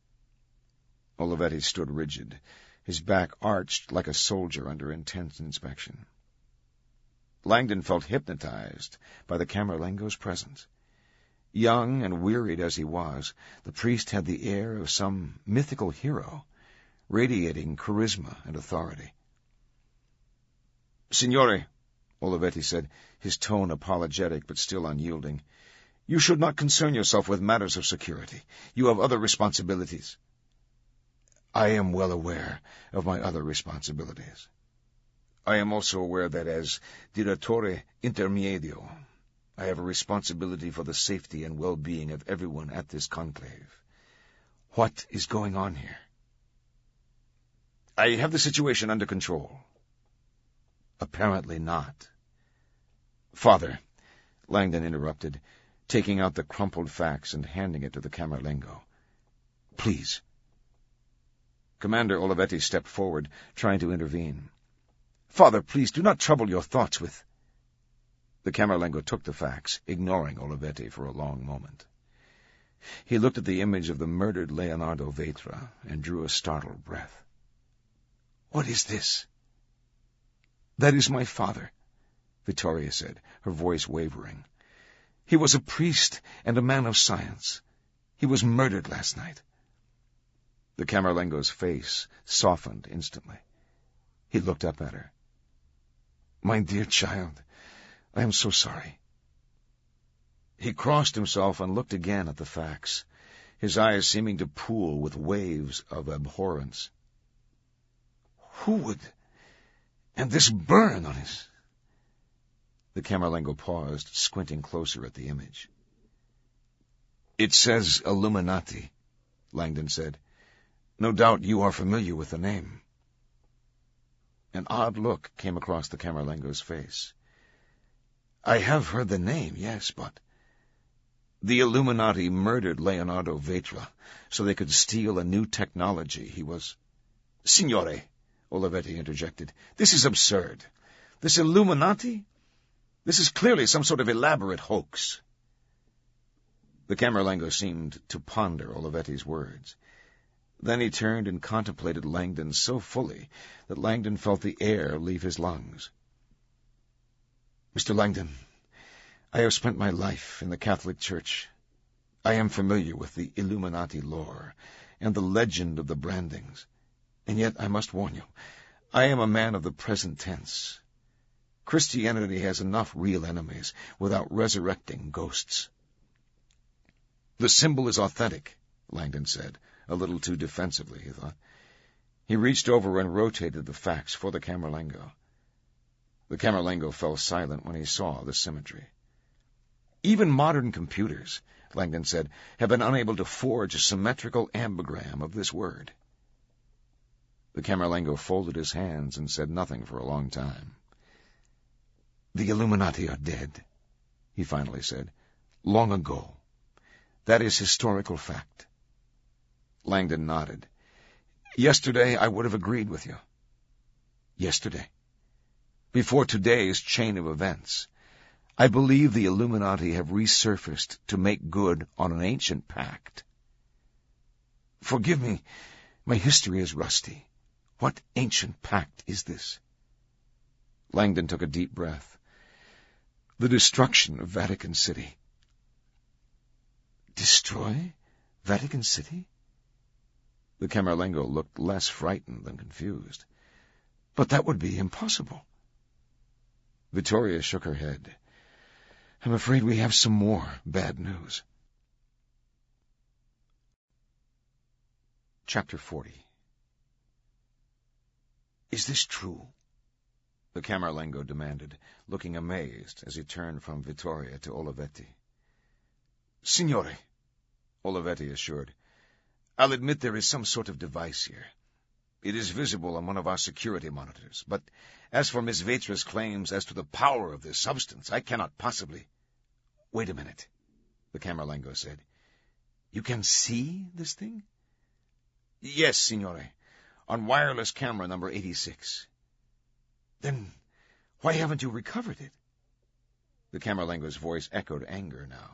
Olivetti stood rigid, his back arched like a soldier under intense inspection. Langdon felt hypnotized by the Camerlengo's presence. Young and wearied as he was, the priest had the air of some mythical hero, radiating charisma and authority. "Signore," Olivetti said, his tone apologetic but still unyielding, "you should not concern yourself with matters of security. You have other responsibilities." "I am well aware of my other responsibilities. I am also aware that as Direttore Intermedio, I have a responsibility for the safety and well-being of everyone at this conclave. What is going on here?" "I have the situation under control." "Apparently not." "Father," Langdon interrupted, taking out the crumpled fax and handing it to the Camerlengo. "Please." Commander Olivetti stepped forward, trying to intervene. "Father, please do not trouble your thoughts with—" The Camerlengo took the fax, ignoring Olivetti for a long moment. He looked at the image of the murdered Leonardo Vetra and drew a startled breath. "What is this?" "That is my father," Vittoria said, her voice wavering. "He was a priest and a man of science. He was murdered last night." The Camerlengo's face softened instantly. He looked up at her. "My dear child, I am so sorry." He crossed himself and looked again at the fax, his eyes seeming to pool with waves of abhorrence. "Who would... and this burn on his—" The Camerlengo paused, squinting closer at the image. "It says Illuminati," Langdon said. "No doubt you are familiar with the name." An odd look came across the Camerlengo's face. I have heard the name, yes, but... The Illuminati murdered Leonardo Vetra so they could steal a new technology. He was... Signore, Olivetti interjected, this is absurd. This Illuminati? This is clearly some sort of elaborate hoax. The Camerlengo seemed to ponder Olivetti's words. Then he turned and contemplated Langdon so fully that Langdon felt the air leave his lungs. Mister Langdon, I have spent my life in the Catholic Church. I am familiar with the Illuminati lore and the legend of the brandings. And yet, I must warn you, I am a man of the present tense. Christianity has enough real enemies without resurrecting ghosts. The symbol is authentic, Langdon said, a little too defensively, he thought. He reached over and rotated the facts for the Camerlengo. The Camerlengo fell silent when he saw the symmetry. Even modern computers, Langdon said, have been unable to forge a symmetrical ambigram of this word. The Camerlengo folded his hands and said nothing for a long time. The Illuminati are dead, he finally said, long ago. That is historical fact. Langdon nodded. Yesterday I would have agreed with you. Yesterday. Before today's chain of events, I believe the Illuminati have resurfaced to make good on an ancient pact. Forgive me, my history is rusty. What ancient pact is this? Langdon took a deep breath. The destruction of Vatican City. Destroy Vatican City? The Camerlengo looked less frightened than confused. But that would be impossible. Vittoria shook her head. I'm afraid we have some more bad news. Chapter forty. Is this true? The Camerlengo demanded, looking amazed as he turned from Vittoria to Olivetti. Signore, Olivetti assured, I'll admit there is some sort of device here. It is visible on one of our security monitors, but as for Miss Vetra's claims as to the power of this substance, I cannot possibly... Wait a minute, the Camerlengo said. You can see this thing? Yes, signore, on wireless camera number eighty-six. Then why haven't you recovered it? The Camerlengo's voice echoed anger now.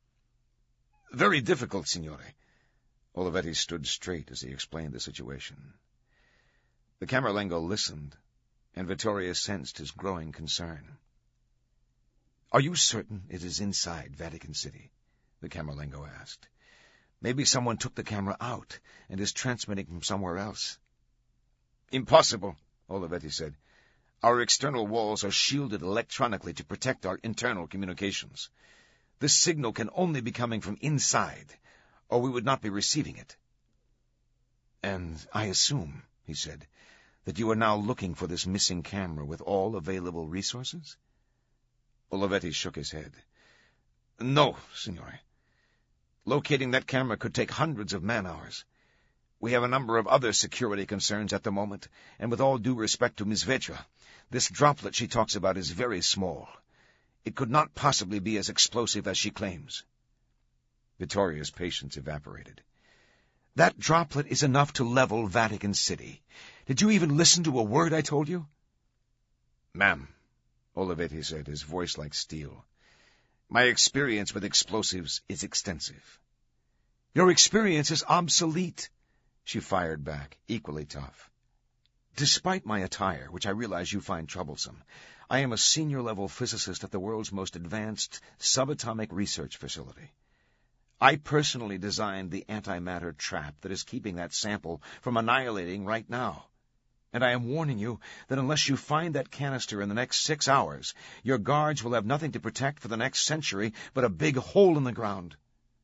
Very difficult, signore. Olivetti stood straight as he explained the situation. The Camerlengo listened, and Vittoria sensed his growing concern. Are you certain it is inside Vatican City? The Camerlengo asked. Maybe someone took the camera out and is transmitting from somewhere else. Impossible, Olivetti said. Our external walls are shielded electronically to protect our internal communications. This signal can only be coming from inside, or we would not be receiving it. And I assume, he said, that you are now looking for this missing camera with all available resources? Olivetti shook his head. No, signore. Locating that camera could take hundreds of man-hours. We have a number of other security concerns at the moment, and with all due respect to Miss Vetra, this droplet she talks about is very small. It could not possibly be as explosive as she claims. Vittoria's patience evaporated. That droplet is enough to level Vatican City. Did you even listen to a word I told you? Ma'am, Olivetti said, his voice like steel, my experience with explosives is extensive. Your experience is obsolete, she fired back, equally tough. Despite my attire, which I realize you find troublesome, I am a senior-level physicist at the world's most advanced subatomic research facility. I personally designed the antimatter trap that is keeping that sample from annihilating right now. And I am warning you that unless you find that canister in the next six hours, your guards will have nothing to protect for the next century but a big hole in the ground.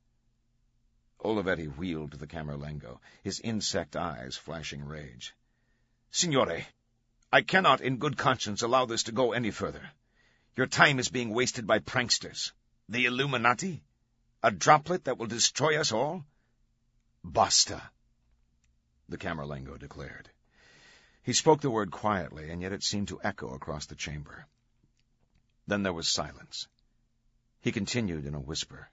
Olivetti wheeled to the Camerlengo, his insect eyes flashing rage. Signore, I cannot in good conscience allow this to go any further. Your time is being wasted by pranksters. The Illuminati? A droplet that will destroy us all? Basta, the Camerlengo declared. He spoke the word quietly, and yet it seemed to echo across the chamber. Then there was silence. He continued in a whisper.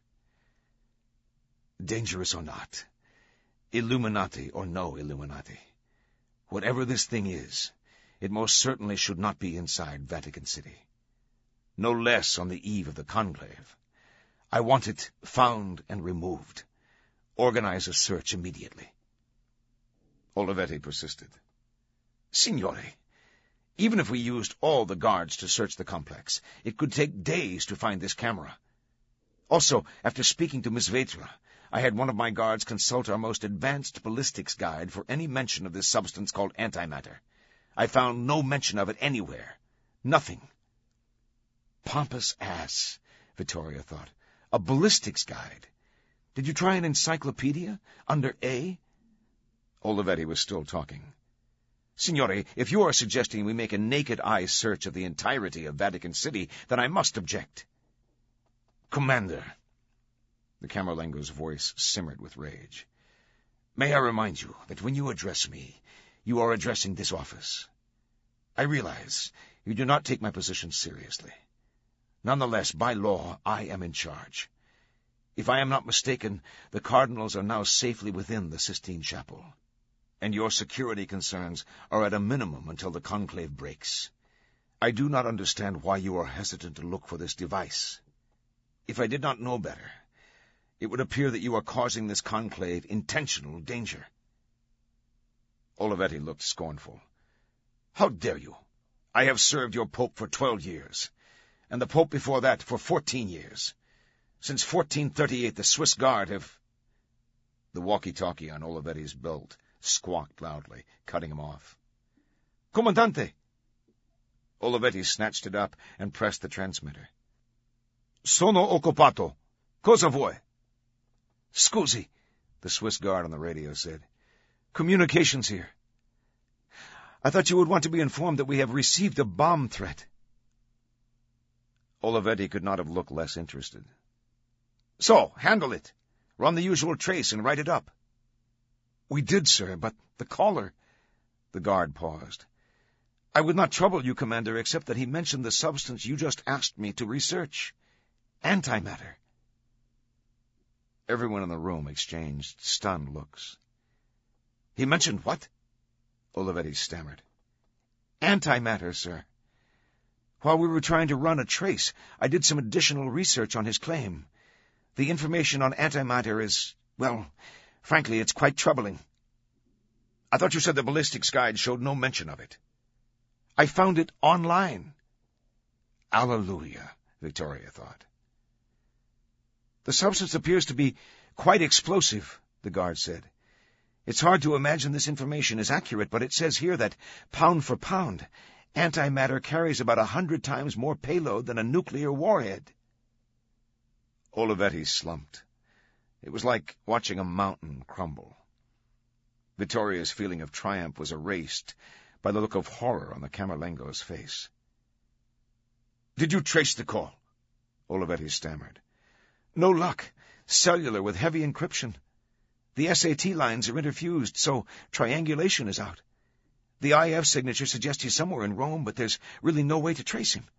Dangerous or not, Illuminati or no Illuminati, whatever this thing is, it most certainly should not be inside Vatican City. No less on the eve of the conclave. I want it found and removed. Organize a search immediately. Olivetti persisted. Signore, even if we used all the guards to search the complex, it could take days to find this camera. Also, after speaking to Miss Vetra, I had one of my guards consult our most advanced ballistics guide for any mention of this substance called antimatter. I found no mention of it anywhere. Nothing. Pompous ass, Vittoria thought. A ballistics guide. Did you try an encyclopedia? Under A? Olivetti was still talking. Signore, if you are suggesting we make a naked-eye search of the entirety of Vatican City, then I must object. Commander. The Camerlengo's voice simmered with rage. May I remind you that when you address me, you are addressing this office. I realize you do not take my position seriously. Nonetheless, by law, I am in charge. If I am not mistaken, the cardinals are now safely within the Sistine Chapel, and your security concerns are at a minimum until the conclave breaks. I do not understand why you are hesitant to look for this device. If I did not know better, it would appear that you are causing this conclave intentional danger. Olivetti looked scornful. How dare you? I have served your pope for twelve years, and the pope before that for fourteen years. Since fourteen thirty-eight, the Swiss Guard have... The walkie-talkie on Olivetti's belt squawked loudly, cutting him off. Comandante! Olivetti snatched it up and pressed the transmitter. Sono occupato. Cosa vuoi? Scusi, the Swiss Guard on the radio said. Communications here. I thought you would want to be informed that we have received a bomb threat. Olivetti could not have looked less interested. So, handle it. Run the usual trace and write it up. We did, sir, but the caller... The guard paused. I would not trouble you, Commander, except that he mentioned the substance you just asked me to research. Antimatter. Everyone in the room exchanged stunned looks. He mentioned what? Olivetti stammered. Antimatter, sir. While we were trying to run a trace, I did some additional research on his claim. The information on antimatter is, well, frankly, it's quite troubling. I thought you said the ballistics guide showed no mention of it. I found it online. Alleluia, Vittoria thought. The substance appears to be quite explosive, the guard said. It's hard to imagine this information is accurate, but it says here that, pound for pound, antimatter carries about a hundred times more payload than a nuclear warhead. Olivetti slumped. It was like watching a mountain crumble. Vittoria's feeling of triumph was erased by the look of horror on the Camerlengo's face. Did you trace the call? Olivetti stammered. No luck. Cellular with heavy encryption. The S A T lines are interfused, so triangulation is out. The I F signature suggests he's somewhere in Rome, but there's really no way to trace him.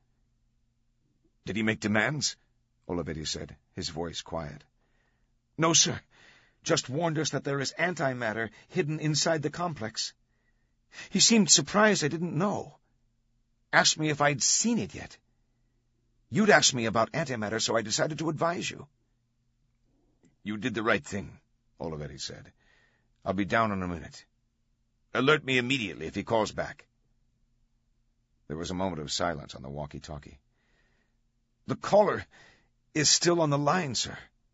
Did he make demands? Olivetti said, his voice quiet. No, sir. Just warned us that there is antimatter hidden inside the complex. He seemed surprised I didn't know. Asked me if I'd seen it yet. You'd asked me about antimatter, so I decided to advise you. You did the right thing, Olivetti said. I'll be down in a minute. Alert me immediately if he calls back. There was a moment of silence on the walkie-talkie. The caller is still on the line, sir.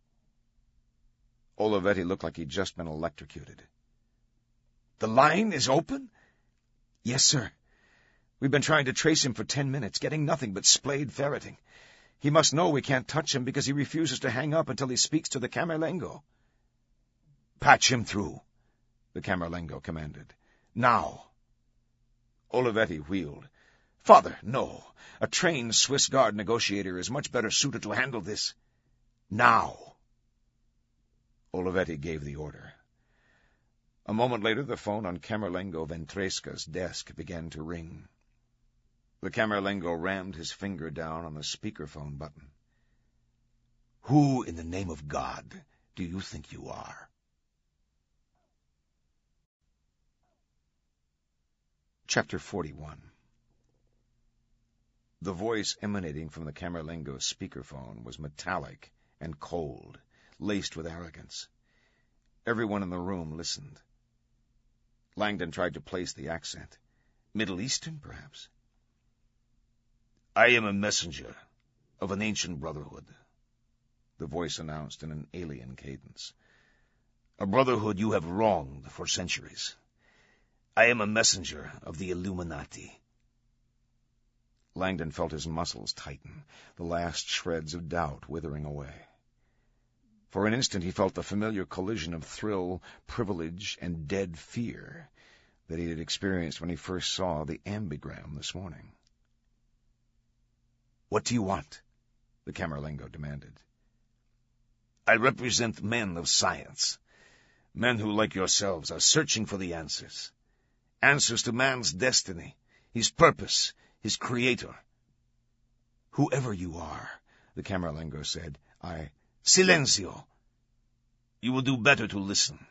Olivetti looked like he'd just been electrocuted. The line is open? Yes, sir. We've been trying to trace him for ten minutes, getting nothing but splayed ferreting. He must know we can't touch him because he refuses to hang up until he speaks to the Camerlengo. Patch him through, the Camerlengo commanded. Now. Olivetti wheeled. Father, no. A trained Swiss Guard negotiator is much better suited to handle this. Now. Olivetti gave the order. A moment later, the phone on Camerlengo Ventresca's desk began to ring. The Camerlengo rammed his finger down on the speakerphone button. "Who, in the name of God, do you think you are?" Chapter forty-one. The voice emanating from the Camerlengo's speakerphone was metallic and cold, laced with arrogance. Everyone in the room listened. Langdon tried to place the accent. Middle Eastern, perhaps? "I am a messenger of an ancient brotherhood," the voice announced in an alien cadence. "A brotherhood you have wronged for centuries. I am a messenger of the Illuminati." Langdon felt his muscles tighten, the last shreds of doubt withering away. For an instant he felt the familiar collision of thrill, privilege, and dead fear that he had experienced when he first saw the ambigram this morning. "What do you want?" the Camerlengo demanded. "I represent men of science, men who, like yourselves, are searching for the answers. Answers to man's destiny, his purpose, his creator." "Whoever you are," the Camerlengo said, I... "Silencio! You will do better to listen.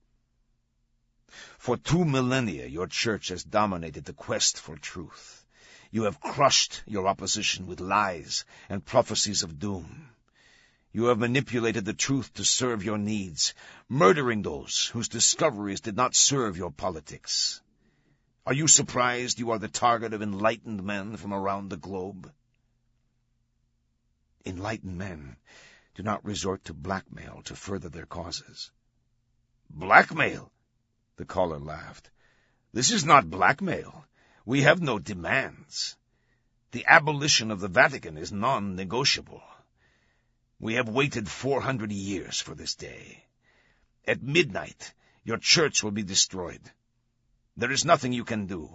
For two millennia your church has dominated the quest for truth. You have crushed your opposition with lies and prophecies of doom. You have manipulated the truth to serve your needs, murdering those whose discoveries did not serve your politics. Are you surprised you are the target of enlightened men from around the globe?" "Enlightened men do not resort to blackmail to further their causes." "Blackmail?" The caller laughed. "This is not blackmail. We have no demands. The abolition of the Vatican is non-negotiable. We have waited four hundred years for this day. At midnight, your church will be destroyed. There is nothing you can do."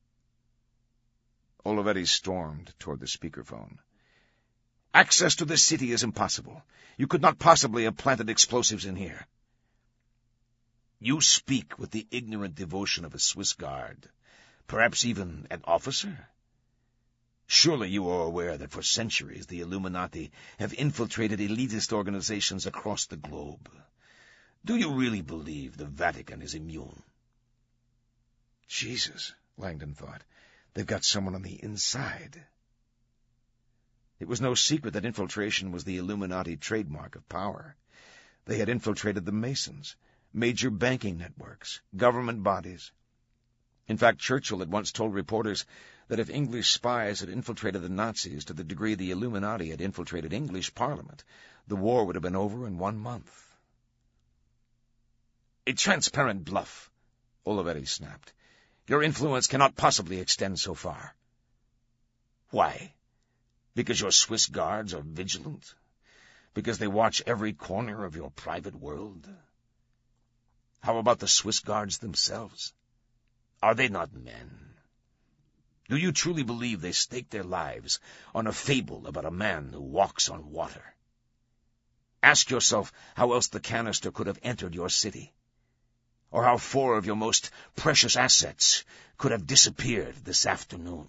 Olivetti stormed toward the speakerphone. "Access to this city is impossible. You could not possibly have planted explosives in here." "You speak with the ignorant devotion of a Swiss guard, perhaps even an officer? Surely you are aware that for centuries the Illuminati have infiltrated elitist organizations across the globe. Do you really believe the Vatican is immune?" Jesus, Langdon thought. They've got someone on the inside. It was no secret that infiltration was the Illuminati trademark of power. They had infiltrated the Masons, major banking networks, government bodies. In fact, Churchill had once told reporters that if English spies had infiltrated the Nazis to the degree the Illuminati had infiltrated English Parliament, the war would have been over in one month. "A transparent bluff," Olivetti snapped. "Your influence cannot possibly extend so far." "Why? Because your Swiss guards are vigilant? Because they watch every corner of your private world? How about the Swiss guards themselves? Are they not men? Do you truly believe they stake their lives on a fable about a man who walks on water? Ask yourself how else the canister could have entered your city, or how four of your most precious assets could have disappeared this afternoon."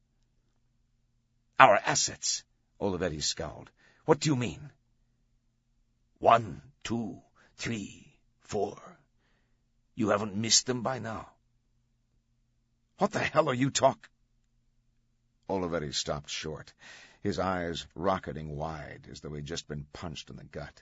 "Our assets?" Olivetti scowled. "What do you mean?" "One, two, three, four. You haven't missed them by now." "What the hell are you talk—" Olivetti stopped short, his eyes rocketing wide as though he'd just been punched in the gut.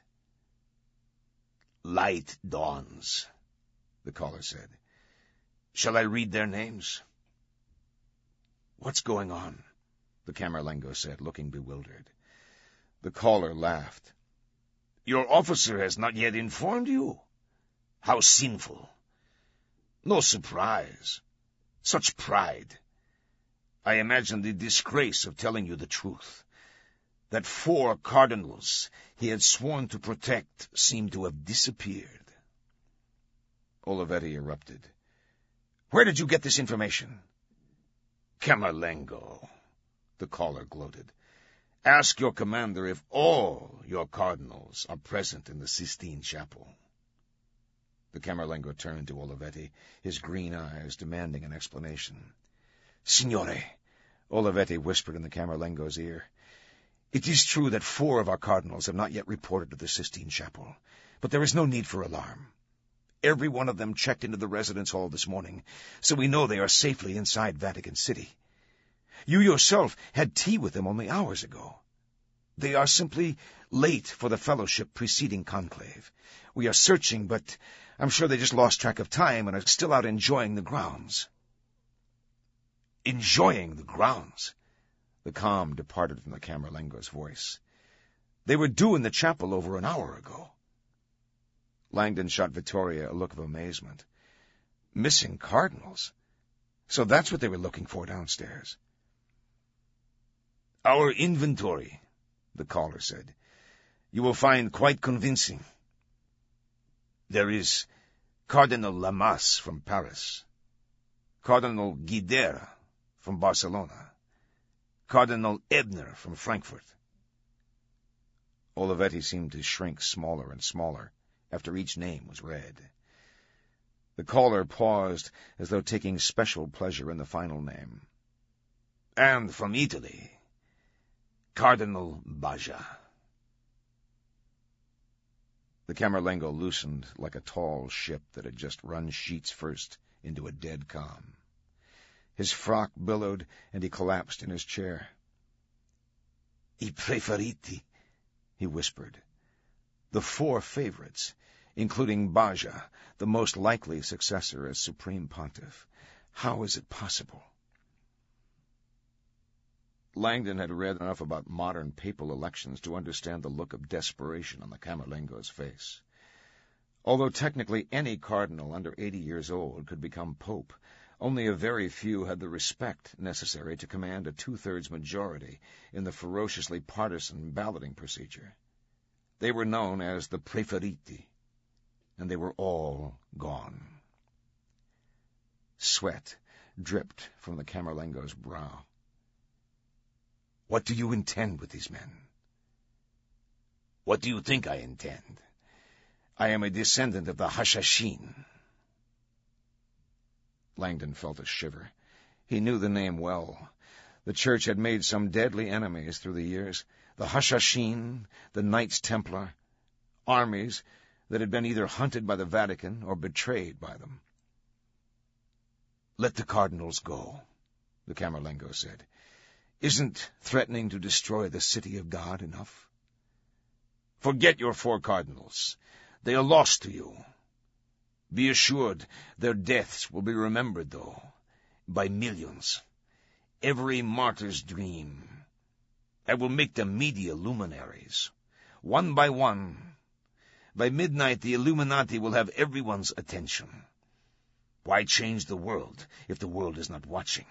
"Light dawns," the caller said. "Shall I read their names?" "What's going on?" the Camerlengo said, looking bewildered. The caller laughed. "Your officer has not yet informed you? How sinful. No surprise. Such pride. I imagine the disgrace of telling you the truth, that four cardinals he had sworn to protect seemed to have disappeared." Olivetti erupted. "Where did you get this information?" "Camerlengo," the caller gloated. "Ask your commander if all your cardinals are present in the Sistine Chapel." The Camerlengo turned to Olivetti, his green eyes demanding an explanation. "Signore, Olivetti whispered in the Camerlengo's ear. "It is true that four of our cardinals have not yet reported to the Sistine Chapel, but there is no need for alarm. Every one of them checked into the residence hall this morning, so we know they are safely inside Vatican City. You yourself had tea with them only hours ago. They are simply late for the fellowship preceding conclave. We are searching, but I'm sure they just lost track of time and are still out enjoying the grounds." "Enjoying the grounds?" The calm departed from the Camerlengo's voice. "They were due in the chapel over an hour ago." Langdon shot Vittoria a look of amazement. Missing cardinals? So that's what they were looking for downstairs. "Our inventory," the caller said, "you will find quite convincing. There is Cardinal Lamas from Paris, Cardinal Guidera from Barcelona, Cardinal Ebner from Frankfurt." Olivetti seemed to shrink smaller and smaller after each name was read. The caller paused as though taking special pleasure in the final name. "And from Italy, Cardinal Baja." The Camerlengo loosened like a tall ship that had just run sheets first into a dead calm. His frock billowed, and he collapsed in his chair. "I preferiti," he whispered. The four favorites, including Baja, the most likely successor as Supreme Pontiff. How is it possible? Langdon had read enough about modern papal elections to understand the look of desperation on the Camerlengo's face. Although technically any cardinal under eighty years old could become pope, only a very few had the respect necessary to command a two-thirds majority in the ferociously partisan balloting procedure. They were known as the preferiti, and they were all gone. Sweat dripped from the Camerlengo's brow. "What do you intend with these men?" "What do you think I intend? I am a descendant of the Hashashin." Langdon felt a shiver. He knew the name well. The Church had made some deadly enemies through the years. The Hashashin, the Knights Templar, armies that had been either hunted by the Vatican or betrayed by them. "Let the cardinals go," the Camerlengo said. "Isn't threatening to destroy the city of God enough? Forget your four cardinals. They are lost to you. Be assured their deaths will be remembered, though, by millions. Every martyr's dream. I will make them media luminaries, one by one. By midnight, the Illuminati will have everyone's attention. Why change the world if the world is not watching?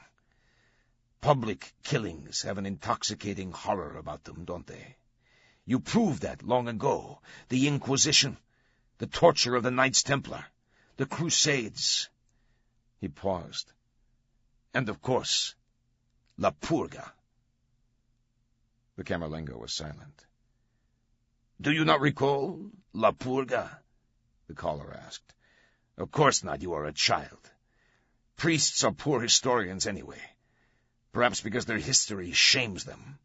Public killings have an intoxicating horror about them, don't they? You proved that long ago. The Inquisition, the torture of the Knights Templar, the Crusades." He paused. "And, of course, La Purga." The Camerlengo was silent. "Do you not recall La Purga?" the caller asked. "Of course not, you are a child. Priests are poor historians anyway. Perhaps because their history shames them."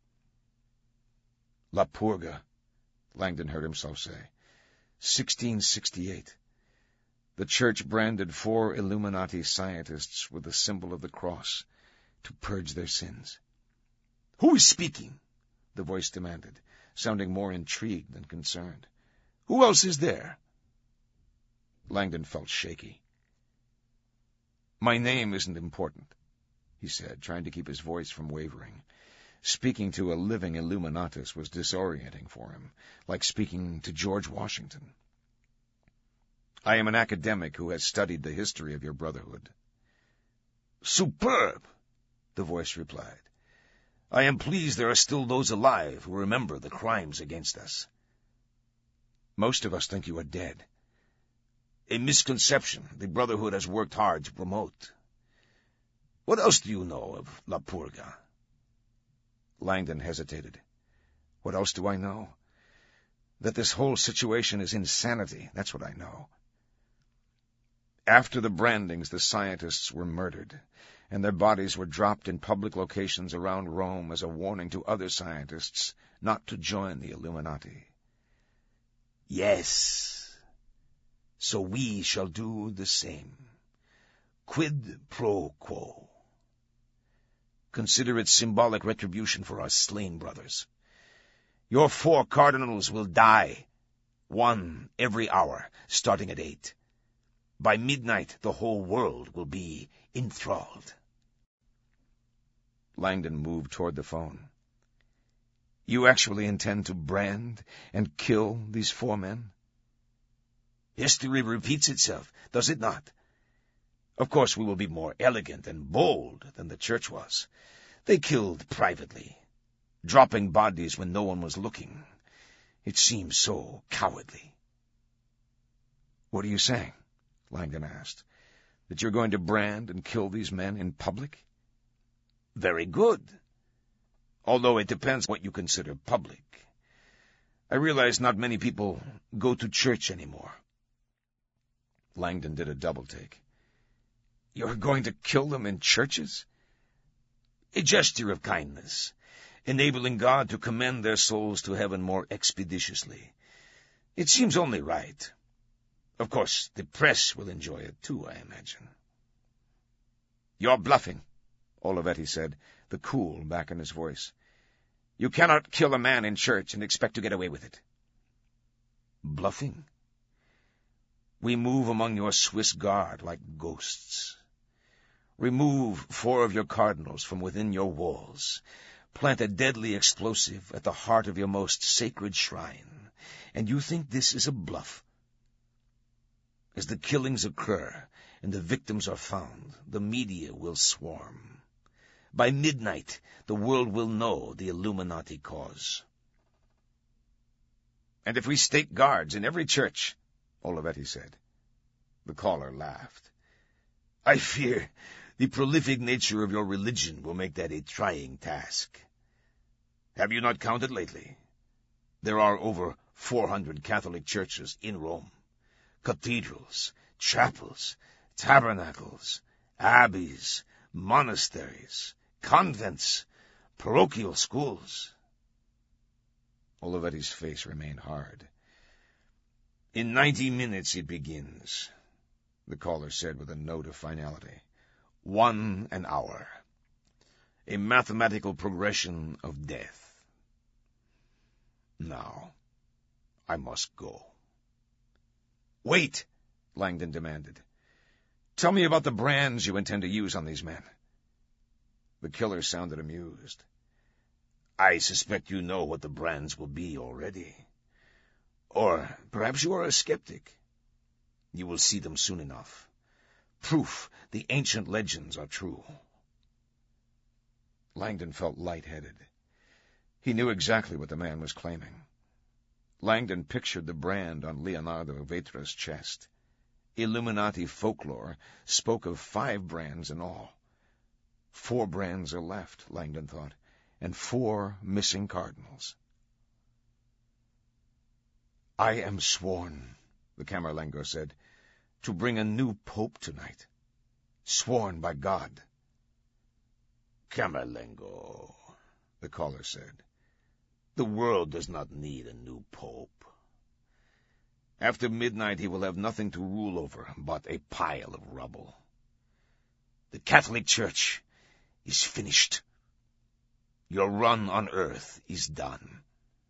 "La Purga," Langdon heard himself say. sixteen sixty-eight. The Church branded four Illuminati scientists with the symbol of the cross to purge their sins. "Who is speaking?" the voice demanded, sounding more intrigued than concerned. "Who else is there?" Langdon felt shaky. "My name isn't important," he said, trying to keep his voice from wavering. Speaking to a living Illuminatus was disorienting for him, like speaking to George Washington. "I am an academic who has studied the history of your brotherhood." "Superb," the voice replied. "I am pleased there are still those alive who remember the crimes against us." "Most of us think you are dead." "A misconception the Brotherhood has worked hard to promote." "What else do you know of La Purga?" Langdon hesitated. "What else do I know? That this whole situation is insanity, that's what I know. After the brandings, the scientists were murdered, and their bodies were dropped in public locations around Rome as a warning to other scientists not to join the Illuminati. Yes, so we shall do the same. Quid pro quo. Consider it symbolic retribution for our slain brothers. Your four cardinals will die, one every hour, starting at eight. By midnight, the whole world will be enthralled. Langdon moved toward the phone. You actually intend to brand and kill these four men? History repeats itself, does it not? Of course we will be more elegant and bold than the church was. They killed privately, dropping bodies when no one was looking. It seems so cowardly. What are you saying? Langdon asked. That you're going to brand and kill these men in public? Very good. Although it depends what you consider public. I realize not many people go to church anymore. Langdon did a double-take. You're going to kill them in churches? A gesture of kindness, enabling God to commend their souls to heaven more expeditiously. It seems only right. Of course, the press will enjoy it too, I imagine. You're bluffing, Olivetti said, the cool back in his voice. You cannot kill a man in church and expect to get away with it. Bluffing? We move among your Swiss guard like ghosts. Remove four of your cardinals from within your walls. Plant a deadly explosive at the heart of your most sacred shrine. And you think this is a bluff? As the killings occur and the victims are found, the media will swarm. By midnight, the world will know the Illuminati cause. And if we stake guards in every church, Olivetti said. The caller laughed. I fear the prolific nature of your religion will make that a trying task. Have you not counted lately? There are over four hundred Catholic churches in Rome. Cathedrals, chapels, tabernacles, abbeys, monasteries, convents, parochial schools. Olivetti's face remained hard. In ninety minutes it begins, the caller said with a note of finality. One an hour. A mathematical progression of death. Now, I must go. Wait, Langdon demanded. Tell me about the brands you intend to use on these men. The killer sounded amused. I suspect you know what the brands will be already. Or perhaps you are a skeptic. You will see them soon enough. Proof the ancient legends are true. Langdon felt lightheaded. He knew exactly what the man was claiming. Langdon pictured the brand on Leonardo Vetra's chest. Illuminati folklore spoke of five brands in all. Four brands are left, Langdon thought, and four missing cardinals. I am sworn, the Camerlengo said, to bring a new pope tonight. Sworn by God. Camerlengo, the caller said, the world does not need a new pope. After midnight he will have nothing to rule over but a pile of rubble. The Catholic Church is finished. Your run on earth is done.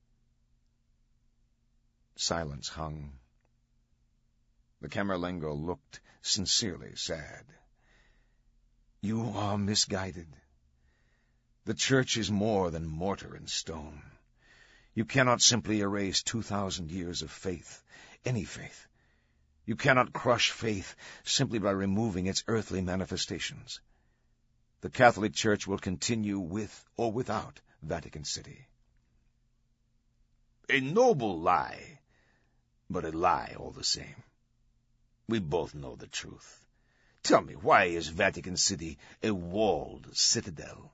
Silence hung. The Camerlengo looked sincerely sad. You are misguided. The Church is more than mortar and stone. You cannot simply erase two thousand years of faith, any faith. You cannot crush faith simply by removing its earthly manifestations. The Catholic Church will continue with or without Vatican City. A noble lie, but a lie all the same. We both know the truth. Tell me, why is Vatican City a walled citadel?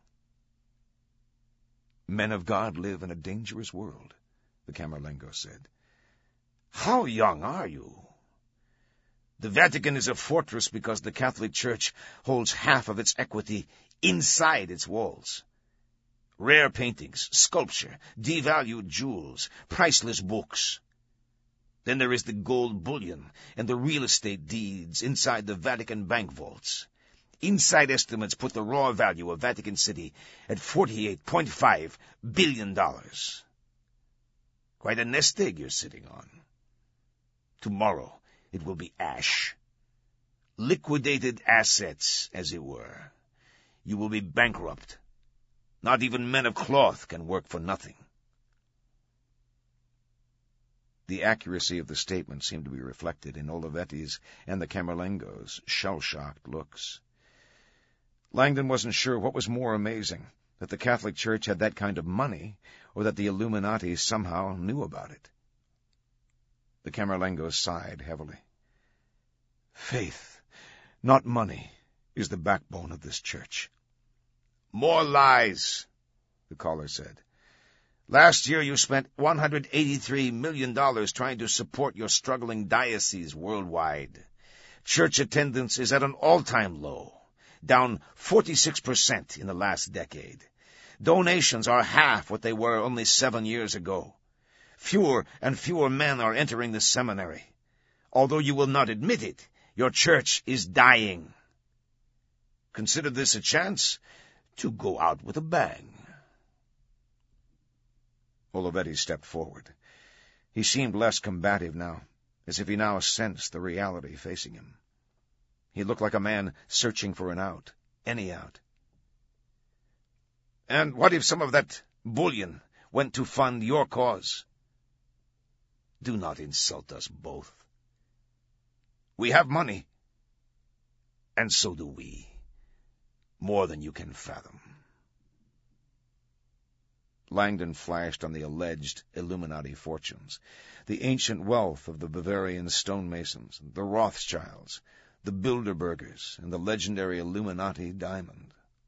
Men of God live in a dangerous world, the Camerlengo said. How young are you? The Vatican is a fortress because the Catholic Church holds half of its equity inside its walls. Rare paintings, sculpture, devalued jewels, priceless books. Then there is the gold bullion and the real estate deeds inside the Vatican bank vaults. Inside estimates put the raw value of Vatican City at forty-eight point five billion dollars. Quite a nest egg you're sitting on. Tomorrow it will be ash. Liquidated assets, as it were. You will be bankrupt. Not even men of cloth can work for nothing. The accuracy of the statement seemed to be reflected in Olivetti's and the Camerlengo's shell-shocked looks. Langdon wasn't sure what was more amazing, that the Catholic Church had that kind of money, or that the Illuminati somehow knew about it. The Camerlengo sighed heavily. Faith, not money, is the backbone of this church. More lies, the caller said. Last year you spent one hundred eighty-three million dollars trying to support your struggling diocese worldwide. Church attendance is at an all-time low, down forty-six percent in the last decade. Donations are half what they were only seven years ago. Fewer and fewer men are entering the seminary. Although you will not admit it, your church is dying. Consider this a chance to go out with a bang. Olivetti stepped forward. He seemed less combative now, as if he now sensed the reality facing him. He looked like a man searching for an out, any out. And what if some of that bullion went to fund your cause? Do not insult us both. We have money, and so do we. More than you can fathom. Langdon flashed on the alleged Illuminati fortunes, the ancient wealth of the Bavarian stonemasons, the Rothschilds, the Bilderbergers, and the legendary Illuminati diamond.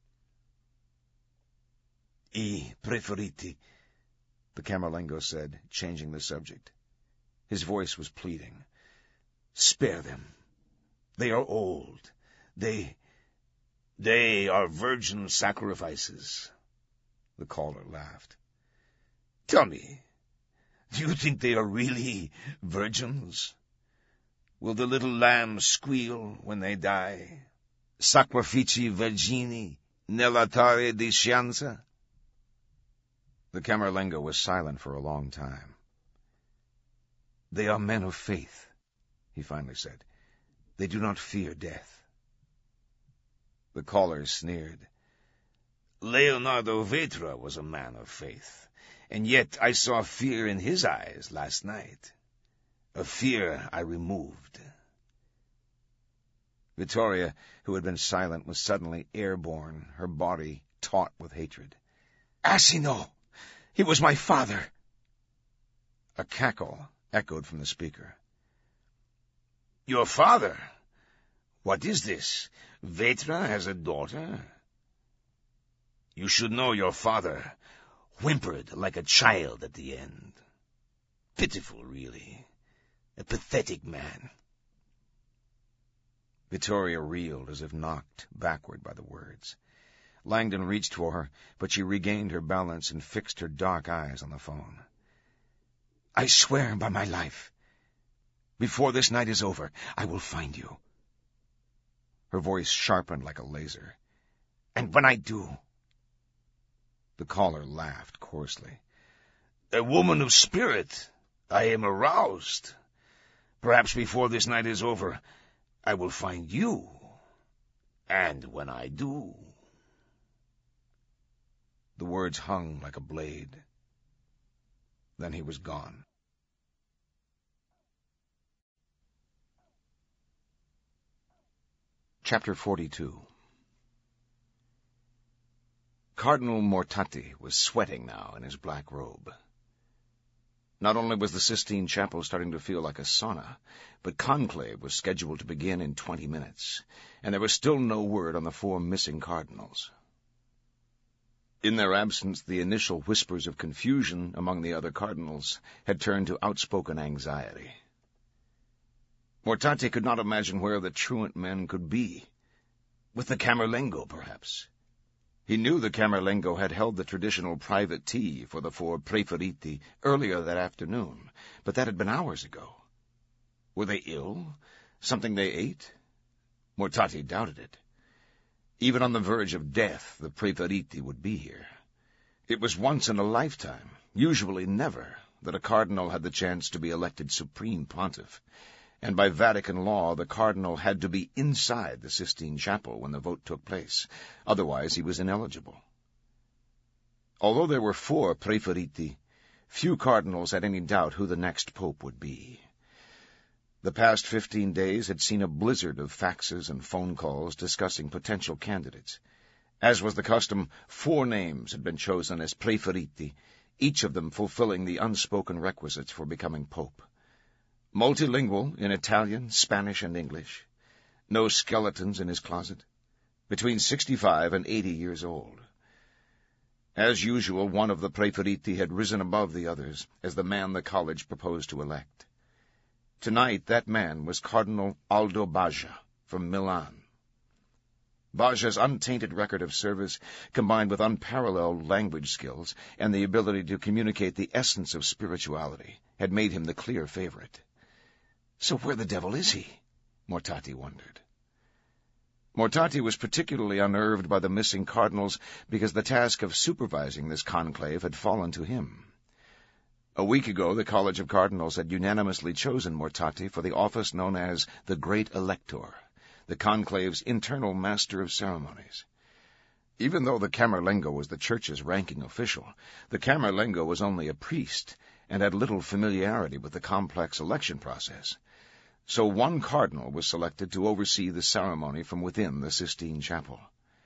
I preferiti, the Camerlengo said, changing the subject. His voice was pleading. Spare them. They are old. They... they are virgin sacrifices. The caller laughed. Tell me, do you think they are really virgins? Will the little lambs squeal when they die? Sacrifici vergini nell'altare di scienza? The Camerlengo was silent for a long time. They are men of faith, he finally said. They do not fear death. The caller sneered. Leonardo Vetra was a man of faith, and yet I saw fear in his eyes last night. A fear I removed. Vittoria, who had been silent, was suddenly airborne, her body taut with hatred. Asino! He was my father! A cackle echoed from the speaker. Your father? What is this? Vetra has a daughter? You should know your father whimpered like a child at the end. Pitiful, really. A pathetic man. Vittoria reeled as if knocked backward by the words. Langdon reached for her, but she regained her balance and fixed her dark eyes on the phone. I swear by my life, before this night is over, I will find you. Her voice sharpened like a laser. And when I do... The caller laughed coarsely. A woman of spirit. I am aroused. Perhaps before this night is over, I will find you. And when I do... The words hung like a blade. Then he was gone. Chapter forty-two. Cardinal Mortati was sweating now in his black robe. Not only was the Sistine Chapel starting to feel like a sauna, but conclave was scheduled to begin in twenty minutes, and there was still no word on the four missing cardinals. In their absence, the initial whispers of confusion among the other cardinals had turned to outspoken anxiety. Mortati could not imagine where the truant men could be. With the Camerlengo, perhaps. He knew the Camerlengo had held the traditional private tea for the four preferiti earlier that afternoon, but that had been hours ago. Were they ill? Something they ate? Mortati doubted it. Even on the verge of death, the preferiti would be here. It was once in a lifetime, usually never, that a cardinal had the chance to be elected supreme pontiff, and by Vatican law the cardinal had to be inside the Sistine Chapel when the vote took place. Otherwise he was ineligible. Although there were four preferiti, few cardinals had any doubt who the next pope would be. The past fifteen days had seen a blizzard of faxes and phone calls discussing potential candidates. As was the custom, four names had been chosen as preferiti, each of them fulfilling the unspoken requisites for becoming pope. Multilingual in Italian, Spanish, and English. No skeletons in his closet. Between sixty-five and eighty years old. As usual, one of the preferiti had risen above the others as the man the college proposed to elect. Tonight, that man was Cardinal Aldo Baggia from Milan. Baggia's untainted record of service, combined with unparalleled language skills and the ability to communicate the essence of spirituality, had made him the clear favorite. So where the devil is he? Mortati wondered. Mortati was particularly unnerved by the missing cardinals because the task of supervising this conclave had fallen to him. A week ago, the College of Cardinals had unanimously chosen Mortati for the office known as the Great Elector, the conclave's internal master of ceremonies. Even though the Camerlengo was the Church's ranking official, the Camerlengo was only a priest and had little familiarity with the complex election process. So one cardinal was selected to oversee the ceremony from within the Sistine Chapel.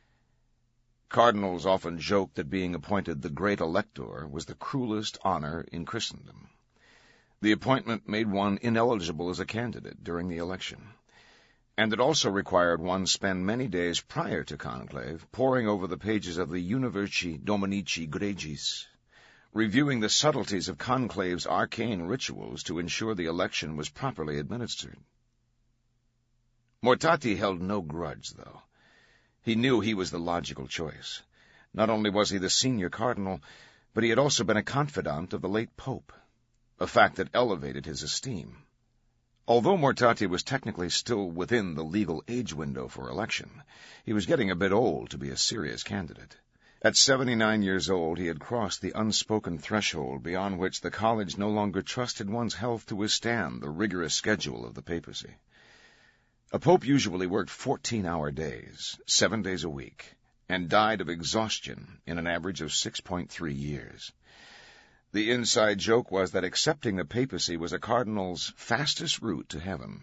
Cardinals often joked that being appointed the Great Elector was the cruelest honor in Christendom. The appointment made one ineligible as a candidate during the election, and it also required one spend many days prior to conclave poring over the pages of the Universi Dominici Gregis, reviewing the subtleties of conclave's arcane rituals to ensure the election was properly administered. Mortati held no grudge, though. He knew he was the logical choice. Not only was he the senior cardinal, but he had also been a confidant of the late pope, a fact that elevated his esteem. Although Mortati was technically still within the legal age window for election, he was getting a bit old to be a serious candidate. At seventy-nine years old, he had crossed the unspoken threshold beyond which the college no longer trusted one's health to withstand the rigorous schedule of the papacy. A pope usually worked fourteen-hour days, seven days a week, and died of exhaustion in an average of six point three years. The inside joke was that accepting the papacy was a cardinal's fastest route to heaven.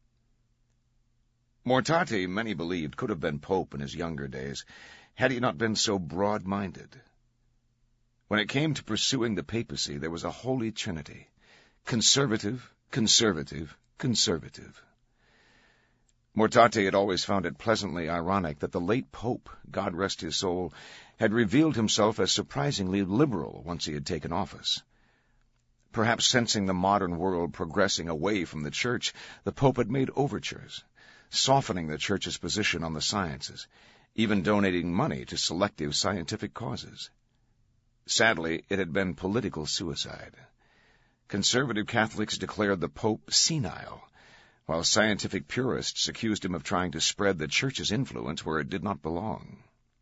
Mortati, many believed, could have been pope in his younger days, had he not been so broad-minded. When it came to pursuing the papacy, there was a holy trinity: conservative, conservative, conservative. Mortati had always found it pleasantly ironic that the late pope, God rest his soul, had revealed himself as surprisingly liberal once he had taken office. Perhaps sensing the modern world progressing away from the Church, the pope had made overtures, softening the Church's position on the sciences, even donating money to selective scientific causes. Sadly, it had been political suicide. Conservative Catholics declared the Pope senile, while scientific purists accused him of trying to spread the Church's influence where it did not belong.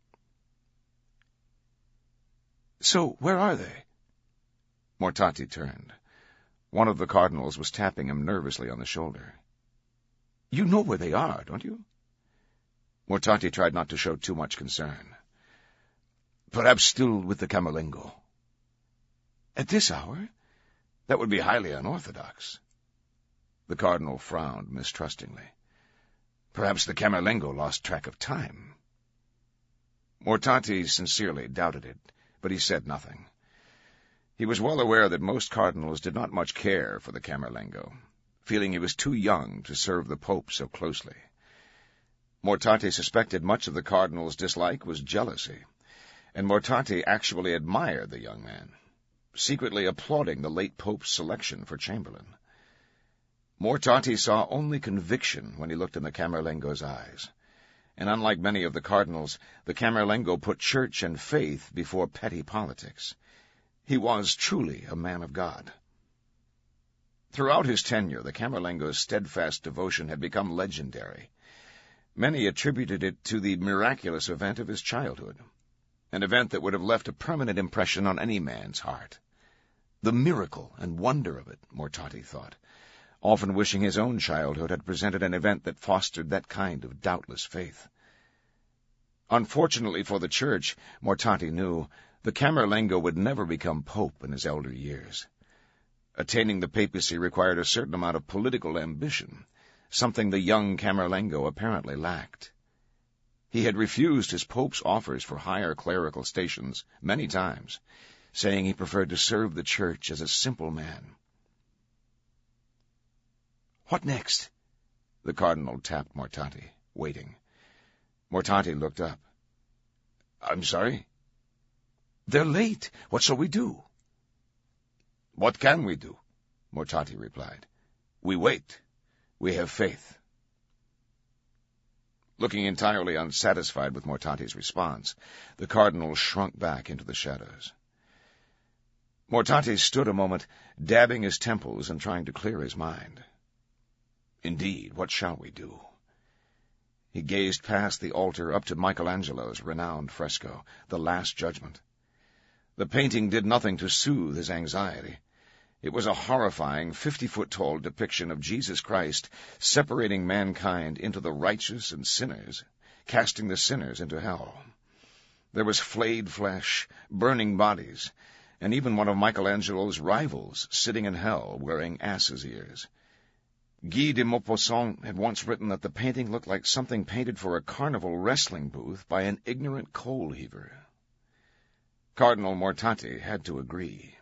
So, where are they? Mortati turned. One of the cardinals was tapping him nervously on the shoulder. You know where they are, don't you? Mortati tried not to show too much concern. Perhaps still with the Camerlengo. At this hour? That would be highly unorthodox. The cardinal frowned mistrustingly. Perhaps the Camerlengo lost track of time. Mortati sincerely doubted it, but he said nothing. He was well aware that most cardinals did not much care for the Camerlengo, feeling he was too young to serve the Pope so closely. Mortati suspected much of the cardinal's dislike was jealousy, and Mortati actually admired the young man, secretly applauding the late Pope's selection for chamberlain. Mortati saw only conviction when he looked in the Camerlengo's eyes, and unlike many of the cardinals, the Camerlengo put church and faith before petty politics. He was truly a man of God. Throughout his tenure, the Camerlengo's steadfast devotion had become legendary. Many attributed it to the miraculous event of his childhood, an event that would have left a permanent impression on any man's heart. The miracle and wonder of it, Mortati thought, often wishing his own childhood had presented an event that fostered that kind of doubtless faith. Unfortunately for the Church, Mortati knew, the Camerlengo would never become pope in his elder years. Attaining the papacy required a certain amount of political ambition, something the young Camerlengo apparently lacked. He had refused his pope's offers for higher clerical stations many times, saying he preferred to serve the Church as a simple man. "What next?" The cardinal tapped Mortati, waiting. Mortati looked up. "I'm sorry?" "They're late. What shall we do?" "What can we do?" Mortati replied. "We wait. We have faith." Looking entirely unsatisfied with Mortati's response, the cardinal shrunk back into the shadows. Mortati stood a moment, dabbing his temples and trying to clear his mind. Indeed, what shall we do? He gazed past the altar up to Michelangelo's renowned fresco, The Last Judgment. The painting did nothing to soothe his anxiety. It was a horrifying, fifty-foot-tall depiction of Jesus Christ separating mankind into the righteous and sinners, casting the sinners into hell. There was flayed flesh, burning bodies, and even one of Michelangelo's rivals sitting in hell wearing ass's ears. Guy de Maupassant had once written that the painting looked like something painted for a carnival wrestling booth by an ignorant coal-heaver. Cardinal Mortati had to agree.